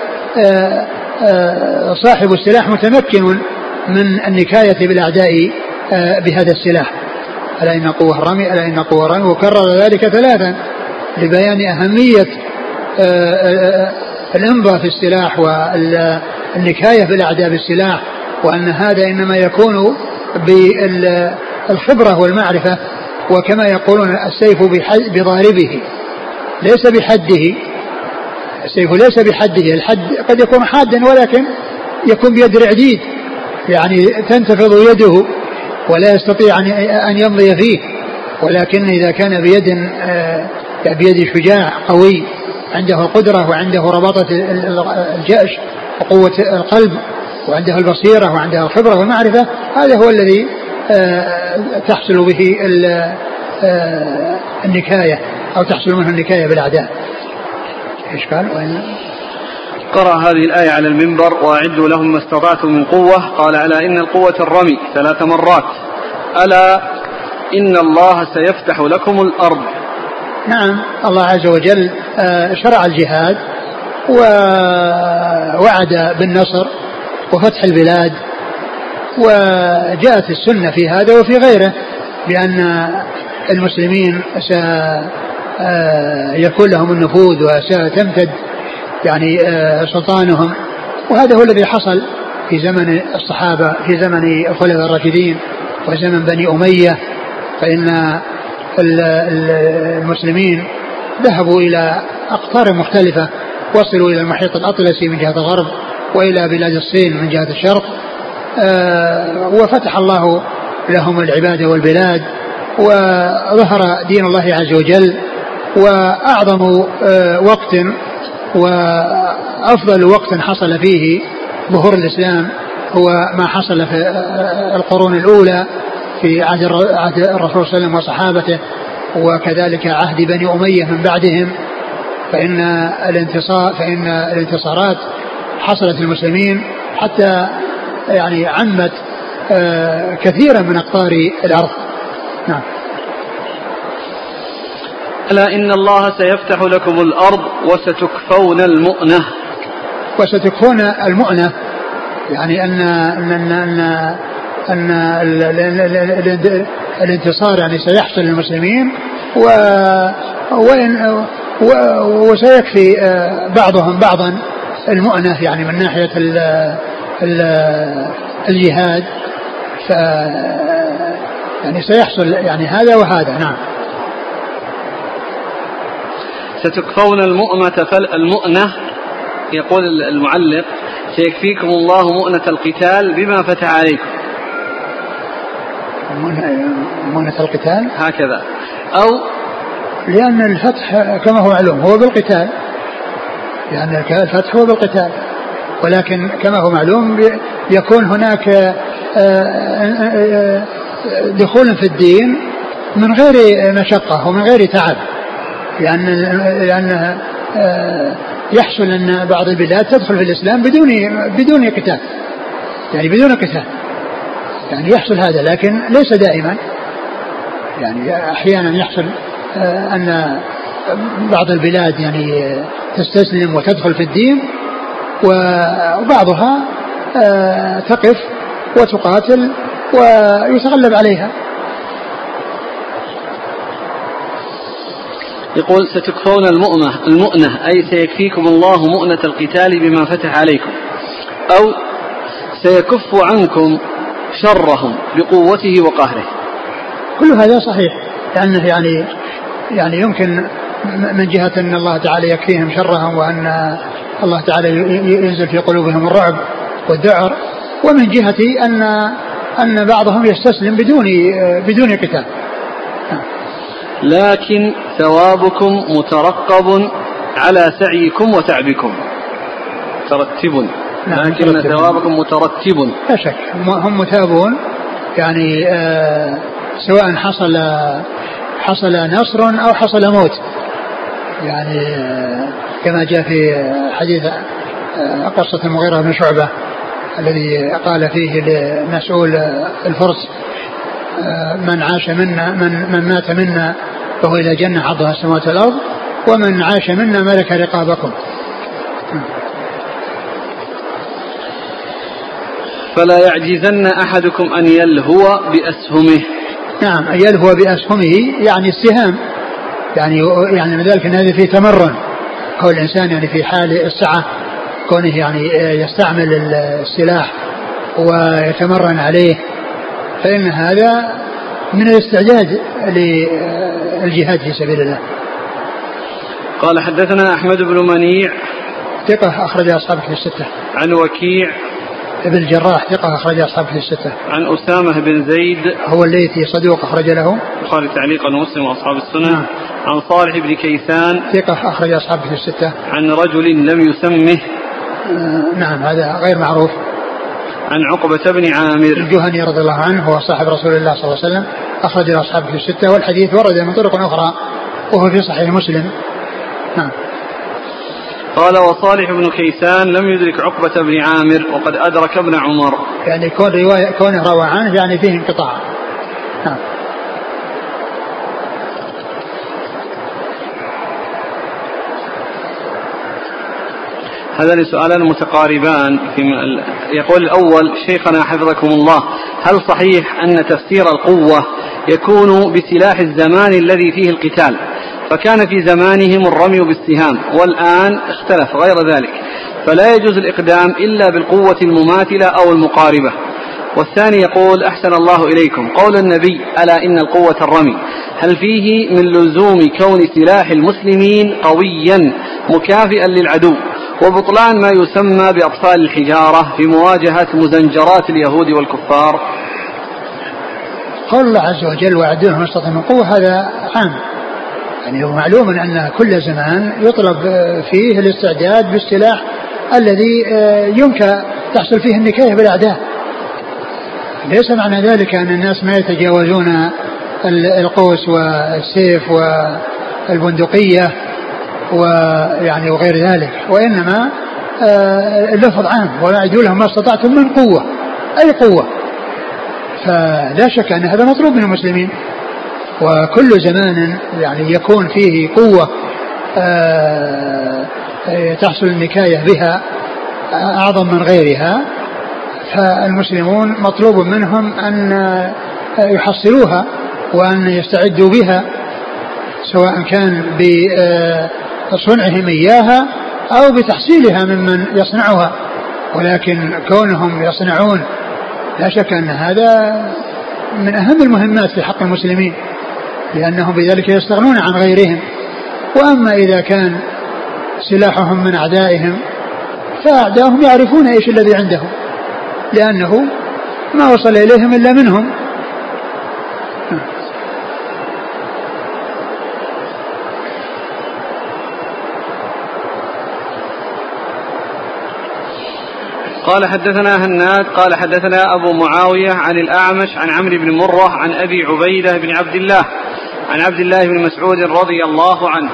صاحب السلاح متمكن من النكاية بالأعداء بهذا السلاح. ألا إن قوة الرمي ألا إن قوة الرمي، وكرر ذلك ثلاثا لبيان أهمية الإمضاء في السلاح والنكاية بالأعداء بالسلاح وأن هذا إنما يكون بالخبرة والمعرفة، وكما يقولون السيف بضاربه ليس بحده. السيف ليس بحده، الحد قد يكون حادا ولكن يكون بيد العديد، يعني تنتفض يده ولا يستطيع أن يمضي فيه. ولكن إذا كان بيد بيد شجاع قوي عنده القدرة وعنده رباطة الجأش وقوة القلب وعنده البصيرة وعنده الخبرة والمعرفة، هذا هو الذي تحصل به النكاية أو تحصل منه النكاية بالأعداء. إيش قال؟ وإن قرأ هذه الآية على المنبر: وأعدوا لهم ما استطعتم من قوة. قال: ألا إن القوة الرمي ثلاث مرات. ألا إن الله سيفتح لكم الأرض. نعم، الله عز وجل شرع الجهاد ووعد بالنصر وفتح البلاد، وجاءت السنة في هذا وفي غيره بأن المسلمين سيكون لهم النفوذ وستمتد يعني سلطانهم. وهذا هو الذي حصل في زمن الصحابة، في زمن الخلفاء الراشدين وزمن بني أمية، فإن المسلمين ذهبوا إلى أقطار مختلفة، وصلوا إلى المحيط الأطلسي من جهة الغرب وإلى بلاد الصين من جهة الشرق، وفتح الله لهم العبادة والبلاد، وظهر دين الله عز وجل. وأعظم وقت وأفضل وقت حصل فيه ظهور الإسلام هو ما حصل في القرون الأولى في عهد الرسول صلى الله عليه وسلم وصحابته، وكذلك عهد بني أمية من بعدهم. فإن الانتصار فإن الانتصارات حصلت للمسلمين حتى يعني عمت كثيرا من أقطار الأرض. نعم. ألا إن الله سيفتح لكم الأرض وستكفون المؤنة. وستكفون المؤنة يعني أن أن أن أن الانتصار يعني سيحصل للمسلمين، وإن وسيكفي بعضهم بعضا المؤنة يعني من ناحية الجهاد، ف يعني سيحصل يعني هذا وهذا. نعم. ستكفون المؤنة فالمؤنة يقول المعلق: سيكفيكم الله مؤنة القتال بما فتح عليكم. مؤنة القتال هكذا، أو لأن الفتح كما هو معلوم هو بالقتال، لأن الفتح هو بالقتال، ولكن كما هو معلوم يكون هناك دخول في الدين من غير مشقة ومن غير تعب، لأن لأن يحصل أن بعض البلاد تدخل في الإسلام بدون بدون قتال، يعني بدون قتال، يعني يحصل هذا، لكن ليس دائما. يعني أحيانا يحصل أن بعض البلاد يعني تستسلم وتدخل في الدين، وبعضها تقف وتقاتل ويتغلب عليها. يقول: ستكفون المؤنة المؤنة أي سيكفيكم الله مؤنة القتال بما فتح عليكم، أو سيكف عنكم شرهم بقوته وقهره. كل هذا صحيح، لأنه يعني يعني يمكن من جهة أن الله تعالى يكفيهم شرهم، وأن الله تعالى ينزل في قلوبهم الرعب والذعر، ومن جهة أن أن بعضهم يستسلم بدون بدون قتال. لكن ثوابكم مترقب على سعيكم وتعبكم. ترتب. لكن ثوابكم مترتب. لا شك هم متابون، يعني آه سواء حصل حصل نصر أو حصل موت، يعني آه كما جاء في حديث آه قصة المغيرة بن شعبة الذي قال فيه لمسؤول الفرس: آه من عاش منا من, من مات منا فهو إلى جنة عرضها السماوات والأرض، ومن عاش منا ملك رقابكم. فلا يعجزن أحدكم أن يلهو بأسهمه. نعم، أن يلهو بأسهمه يعني السهام، يعني يعني من ذلك أن هذا فيه تمرن، هو الإنسان يعني في حال السعة كونه يعني يستعمل السلاح ويتمرن عليه، فإن هذا من الاستعداد للجهاد في سبيل الله. قال حدثنا أحمد بن منيع ثقة أخرج أصحابه في الستة. عن وكيع ابن الجراح ثقة أخرج أصحابه في الستة. عن أسامة بن زيد هو الليثي صدوق أخرج له البخاري تعليقا ومسلم وأصحاب السنن. نعم. عن صالح بن كيسان ثقة أخرج أصحابه في الستة. عن رجل لم يسمه آه نعم هذا غير معروف. عن عقبة بن عامر الجهني رضي الله عنه هو صاحب رسول الله صلى الله عليه وسلم أخرج أصحابه في الستة، والحديث ورد من طرق أخرى وهو في صحيح مسلم. نعم. قال وصالح بن كيسان لم يدرك عقبة بن عامر وقد أدرك ابن عمر، يعني كون رواية كونه روى عنه يعني فيه انقطاع. نعم. هذان سؤالان متقاربان. يقول الأول: شيخنا حفظكم الله، هل صحيح أن تفسير القوة يكون بسلاح الزمان الذي فيه القتال، فكان في زمانهم الرمي بالسهام والآن اختلف غير ذلك، فلا يجوز الإقدام إلا بالقوة المماثلة أو المقاربة؟ والثاني يقول: أحسن الله إليكم، قول النبي ألا إن القوة الرمي، هل فيه من لزوم كون سلاح المسلمين قويا مكافئا للعدو، وبطلان ما يسمى بأطفال الحجارة في مواجهة مزنجرات اليهود والكفار؟ قول الله عز وجل: وأعدوهم ما استطعتم من قوة، هذا عام، يعني هو معلوم أن كل زمان يطلب فيه الاستعداد بالسلاح الذي يمكن تحصل فيه النكاية بالأعداء. ليس معنى ذلك أن الناس ما يتجاوزون القوس والسيف والبندقية ويعني وغير ذلك، وإنما اللفظ عام: وأعدوا لهم ما استطعتم من قوة، أي قوة. فلا شك أن هذا مطلوب من المسلمين، وكل زمان يعني يكون فيه قوة تحصل النكاية بها أعظم من غيرها، فالمسلمون مطلوب منهم أن يحصلوها وأن يستعدوا بها، سواء كان بصنعهم إياها أو بتحصيلها ممن يصنعها. ولكن كونهم يصنعون لا شك أن هذا من أهم المهمات في حق المسلمين، لأنهم بذلك يستغنون عن غيرهم. وأما إذا كان سلاحهم من أعدائهم فأعدائهم يعرفون إيش الذي عندهم، لأنه ما وصل إليهم إلا منهم. قال حدثنا هناد قال حدثنا أبو معاوية عن الأعمش عن عمرو بن مرة عن أبي عبيدة بن عبد الله عن عبد الله بن مسعود رضي الله عنه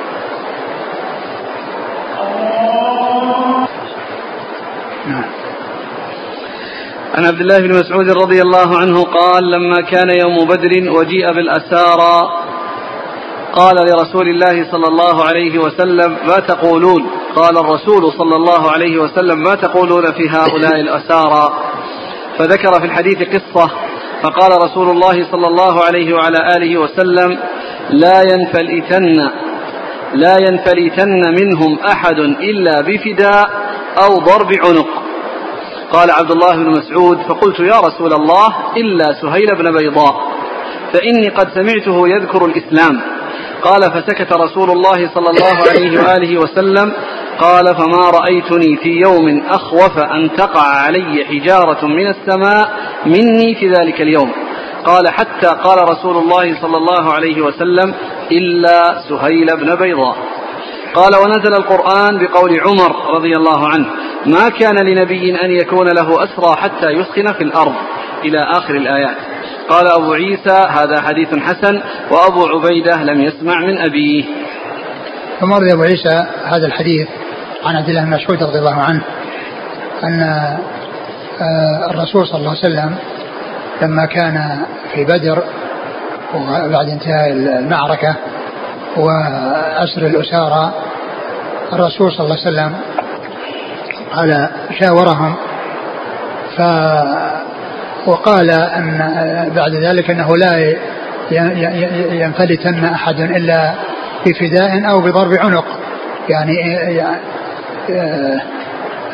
عن عبد الله بن مسعود رضي الله عنه قال: لما كان يوم بدر وجيء بالأسارى قال لرسول الله صلى الله عليه وسلم: ما تقولون؟ قال الرسول صلى الله عليه وسلم: ما تقولون في هؤلاء الأسارى؟ فذكر في الحديث قصة، فقال رسول الله صلى الله عليه وعلى آله وسلم: لا ينفلتن لا ينفلتن منهم أحد إلا بفداء أو ضرب عنق. قال عبد الله بن مسعود: فقلت يا رسول الله إلا سهيل بن بيضاء، فإني قد سمعته يذكر الإسلام. قال: فسكت رسول الله صلى الله عليه وآله وسلم. قال: فما رأيتني في يوم أخوف أن تقع علي حجارة من السماء مني في ذلك اليوم. قال: حتى قال رسول الله صلى الله عليه وسلم: إلا سهيل بن بيضاء. قال: ونزل القرآن بقول عمر رضي الله عنه: ما كان لنبي أن يكون له أسرى حتى يسخن في الأرض، إلى آخر الآيات. قال أبو عيسى: هذا حديث حسن، وأبو عبيدة لم يسمع من أبيه. ثم روى أبو عيسى هذا الحديث عن عبد الله بن مسعود رضي الله عنه أن الرسول صلى الله عليه وسلم لما كان في بدر وبعد انتهاء المعركة وأسر الأسارى، الرسول صلى الله عليه وسلم قال شاورهم ف وقال أن بعد ذلك أنه لا ينفلتن أحد إلا بفداء أو بضرب عنق، يعني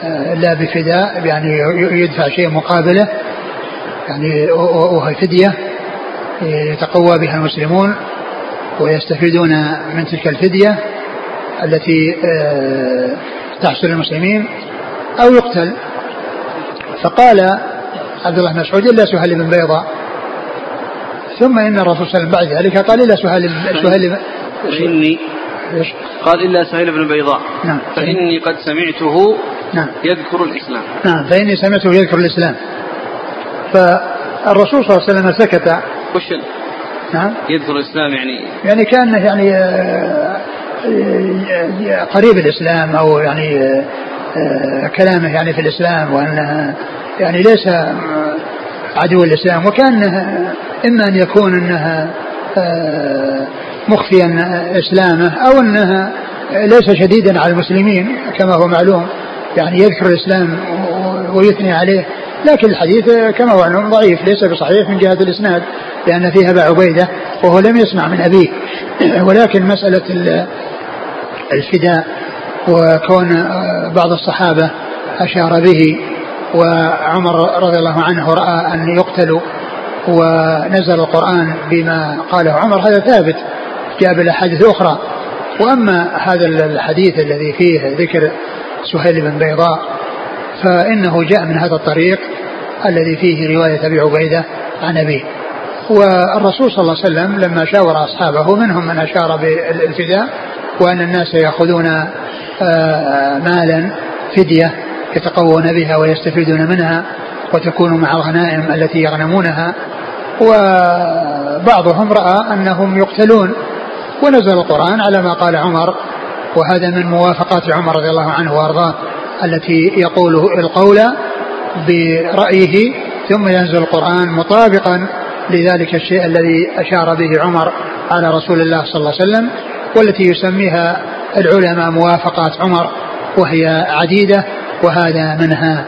لا بفداء يعني يدفع شيء مقابله يعني وهي فدية يتقوى بها المسلمون ويستفيدون من تلك الفدية التي تحصل المسلمين أو يقتل. فقال عبد الله بن مسعود إلا سهيل بن بيضاء. ثم إن الرسول صلى الله عليه وسلم بعد ذلك قال إلا سهيل سهيل فإني قال إلا سهيل بن بيضاء. نعم. فإني قد سمعته نعم. يذكر الإسلام. نعم فإني سمعته يذكر الإسلام. فالرسول صلى الله عليه وسلم سكت. وش نعم يذكر الإسلام يعني يعني كان يعني قريب الإسلام أو يعني كلامه يعني في الإسلام وأنه يعني ليس عدو الإسلام وكان إما أن يكون أنها مخفيا إسلامه أو أنها ليس شديدا على المسلمين كما هو معلوم يعني يذكر الإسلام ويثني عليه. لكن الحديث كما هو معلوم ضعيف ليس بصحيح من جهة الإسناد لأن فيها أبا عبيدة وهو لم يسمع من أبيه. ولكن مسألة الفداء وكون بعض الصحابة أشار به وعمر رضي الله عنه رأى أن يقتلوا ونزل القرآن بما قاله عمر هذا ثابت جاء بالأحاديث الأخرى. وأما هذا الحديث الذي فيه ذكر سهيل بن بيضاء فإنه جاء من هذا الطريق الذي فيه رواية أبي عبيدة عن أبيه. والرسول صلى الله عليه وسلم لما شاور أصحابه منهم من أشار بالفداء وأن الناس يأخذون مالا فدية يتقوون بها ويستفيدون منها وتكون مع الغنائم التي يغنمونها. وبعضهم رأى أنهم يقتلون ونزل القرآن على ما قال عمر وهذا من موافقات عمر رضي الله عنه وأرضاه التي يقوله القول برأيه ثم ينزل القرآن مطابقا لذلك الشيء الذي أشار به عمر على رسول الله صلى الله عليه وسلم والتي يسميها العلماء موافقات عمر وهي عديدة وهذا منها.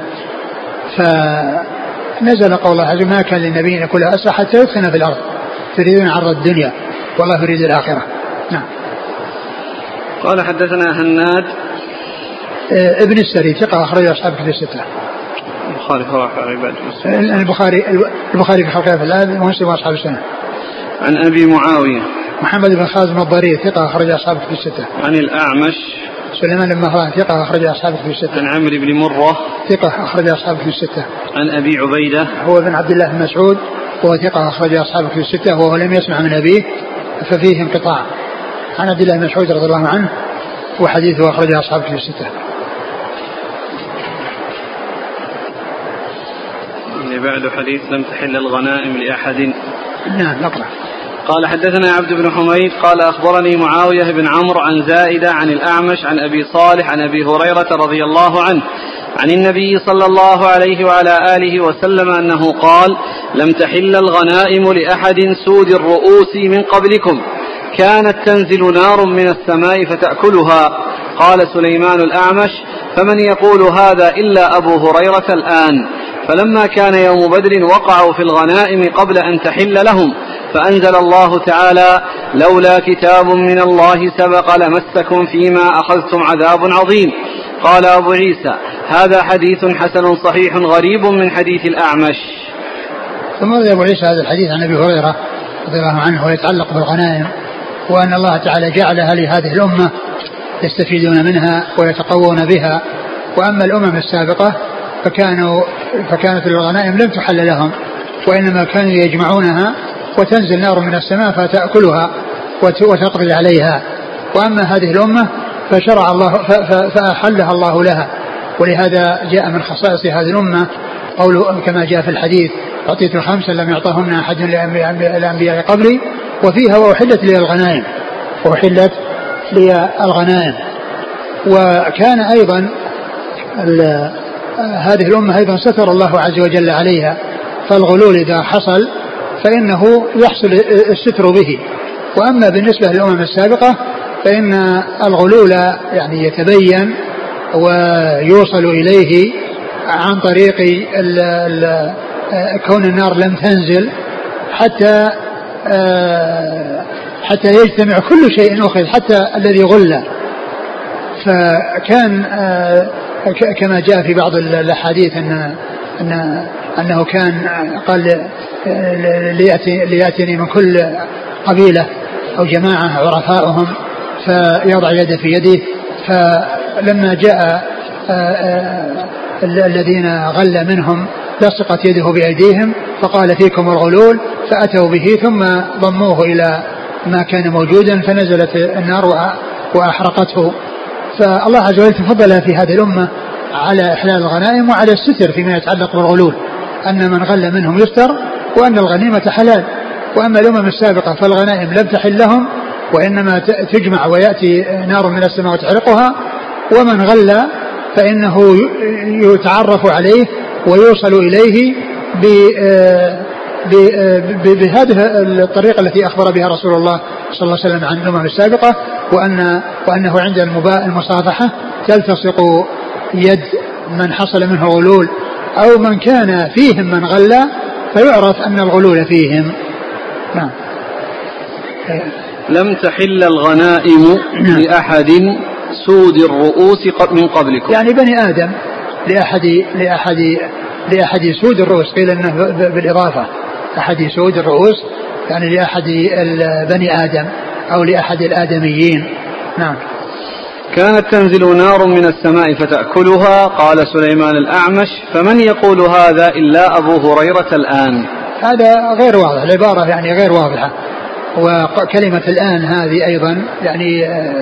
فنزل قول الله عز وجل ما كان للنبي أن يكون له أسرى حتى يدخن في الأرض تريدون عرض الدنيا والله يريد الآخرة. نعم. قال حدثنا هناد ابن السري ثقة أخرج أصحاب كتب الستة. البخاري في خلق العباد البخاري البخاري في خلق العباد ومسلم وأصحاب السنة. عن أبي معاوية محمد بن خازم الضرير ثقة أخرج أصحاب كتب الستة. عن الأعمش سليمان بن مهران ثقة أخرج أصحاب كتب الستة. عن عمرو بن مرة ثقة أخرج أصحاب كتب الستة. عن أبي عبيدة هو بن عبد الله بن مسعود وهو ثقة أخرج أصحاب كتب الستة وهو لم يسمع من أبيه ففيه انقطاع. عن عبد الله بن مسعود رضي الله عنه وحديثه أخرج أصحاب كتب الستة. بعد حديث لم تحل الغنائم لأحد. نعم نقرأ. قال حدثنا عبد بن حميد قال أخبرني معاوية بن عمرو عن زائدة عن الأعمش عن أبي صالح عن أبي هريرة رضي الله عنه عن النبي صلى الله عليه وعلى آله وسلم أنه قال لم تحل الغنائم لأحد سود الرؤوس من قبلكم كانت تنزل نار من السماء فتأكلها. قال سليمان الأعمش فمن يقول هذا إلا أبو هريرة الآن. فلما كان يوم بدر وقعوا في الغنائم قبل أن تحل لهم فأنزل الله تعالى لولا كتاب من الله سبق لمسكم فيما أخذتم عذاب عظيم. قال أبو عيسى هذا حديث حسن صحيح غريب من حديث الأعمش. ثم روى أبو عيسى هذا الحديث عن أبي هريرة رضي الله عنه ويتعلق بالغنائم وأن الله تعالى جعلها لهذه الأمة يستفيدون منها ويتقوون بها. وأما الأمم السابقة فكانوا فكانت الغنائم لم تحل لهم وإنما كانوا يجمعونها وتنزل نار من السماء فتأكلها وتقضي عليها. وأما هذه الأمة فشرع الله فأحلها الله لها. ولهذا جاء من خصائص هذه الأمة قوله كما جاء في الحديث أعطيت خمسا لم يعطهن أحد للأنبياء قبلي وفيها وأحلت لي الغنائم وأحلت لي الغنائم. وكان أيضا هذه الأمة أيضا ستر الله عز وجل عليها فالغلول إذا حصل فإنه يحصل الستر به. وأما بالنسبة للأمم السابقة فإن الغلول يعني يتبين ويوصل إليه عن طريق ال ال كون النار لم تنزل حتى حتى يجتمع كل شيء أخذ حتى الذي غل. فكان كما جاء في بعض الأحاديث أن أن أنه كان قال ليأتي ليأتيني من كل قبيلة أو جماعة عرفاؤهم فيضع يده في يده. فلما جاء الذين غل منهم لصقت يده بأيديهم فقال فيكم الغلول، فأتوا به ثم ضموه إلى ما كان موجودا فنزلت النار وأحرقته. فالله عز وجل تفضل في هذه الأمة على إحلال الغنائم وعلى الستر فيما يتعلق بالغلول، أن من غل منهم يستر وأن الغنيمة حلال. وأما الأمم السابقة فالغنائم لم تحل لهم وإنما تجمع ويأتي نار من السماء وتحرقها، ومن غل فإنه يتعرف عليه ويوصل إليه بهذه الطريقة التي أخبر بها رسول الله صلى الله عليه وسلم عن الأمم السابقة، وأن وأنه عند المصافحة تلتصق يد من حصل منه غلول أو من كان فيهم من غل فيعرف أن الغلول فيهم. نعم. لم تحل الغنائم لأحد سود الرؤوس من قبلكم، يعني بني آدم لأحد لأحد لأحد سود الرؤوس، قيل أنه بالإضافة أحد سود الرؤوس يعني لأحد بني آدم أو لأحد الآدميين. نعم. كانت تنزل نار من السماء فتأكلها. قال سليمان الأعمش: فمن يقول هذا إلا أبو هريرة الآن؟ هذا غير واضح، العبارة يعني غير واضحة، وكلمة الآن هذه أيضا يعني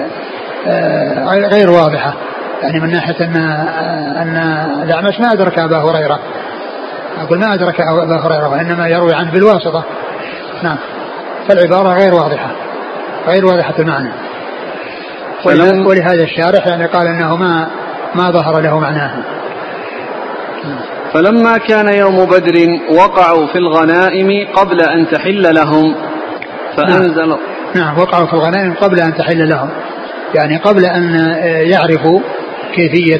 غير واضحة، يعني من ناحية أن أن الأعمش ما أدرك أبا هريرة، أقول ما أدرك أبا هريرة وإنما يروي عنه بالواسطة. نعم. فالعبارة غير واضحة غير واضحة المعنى، ولهذا الشارح يعني قال أنه ما ما ظهر له معناها. فلما كان يوم بدر وقعوا في الغنائم قبل أن تحل لهم فأنزل. نعم. نعم وقعوا في الغنائم قبل أن تحل لهم، يعني قبل أن يعرفوا كيفية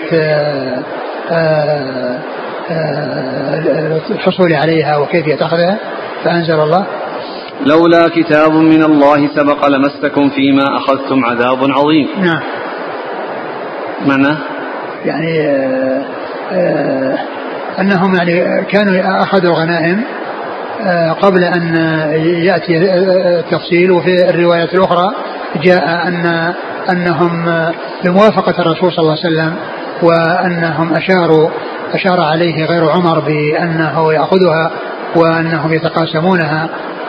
الحصول عليها وكيفية أخذها. فأنزل الله: لولا كتاب من الله سبق لمسكم فيما أخذتم عذاب عظيم. نعم. معنى يعني آآ آآ أنهم يعني كانوا أخذوا الغنائم قبل أن يأتي التفصيل. وفي الرواية الأخرى جاء أن أنهم بموافقة الرسول صلى الله عليه وسلم وأنهم أشاروا أشار عليه غير عمر بأنه يأخذها وأنهم يتقاسمونها،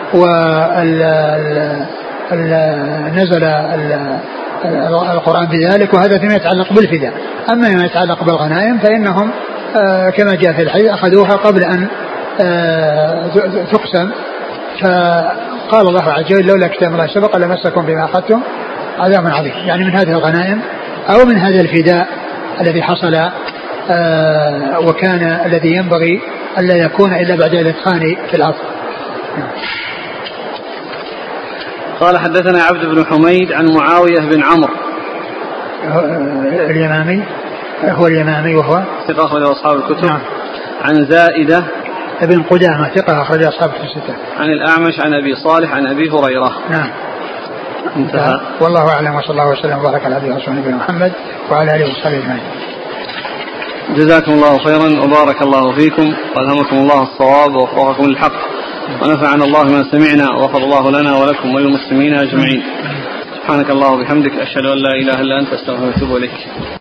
ونزل القرآن بذلك. وهذا فيما يتعلق بالفداء. أما ما يتعلق بالغنائم فإنهم كما جاء في الحديث أخذوها قبل أن تقسم. فقال الله عز وجل: لولا كتاب الله سبق لمسكم بما أخذتم عذاب عظيم، يعني من هذه الغنائم أو من هذا الفداء الذي حصل وكان الذي ينبغي ألا يكون إلا بعد الإدخال في الأرض. قال: حدثنا عبد بن حميد عن معاوية بن عمرو اليمامي، هو اليمامي وهو ثقة أخرج أصحاب الكتب. نعم. عن زائدة ابن قدامة ثقة أخرج أصحاب الكتب. عن الأعمش عن أبي صالح عن أبي هريرة. نعم. انتهى. والله أعلم، وصلى الله وسلم وبارك على نبينا ورسولنا محمد وعلى آله وصحبه أجمعين. جزاكم الله خيرا وبارك الله فيكم وألهمكم الله الصواب ووفقكم للحق ونفعنا الله ما سمعنا وغفر الله لنا ولكم وللمسلمين أجمعين. سبحانك الله وبحمدك أشهد أن لا إله إلا أنت أستغفرك وأتوب إليك.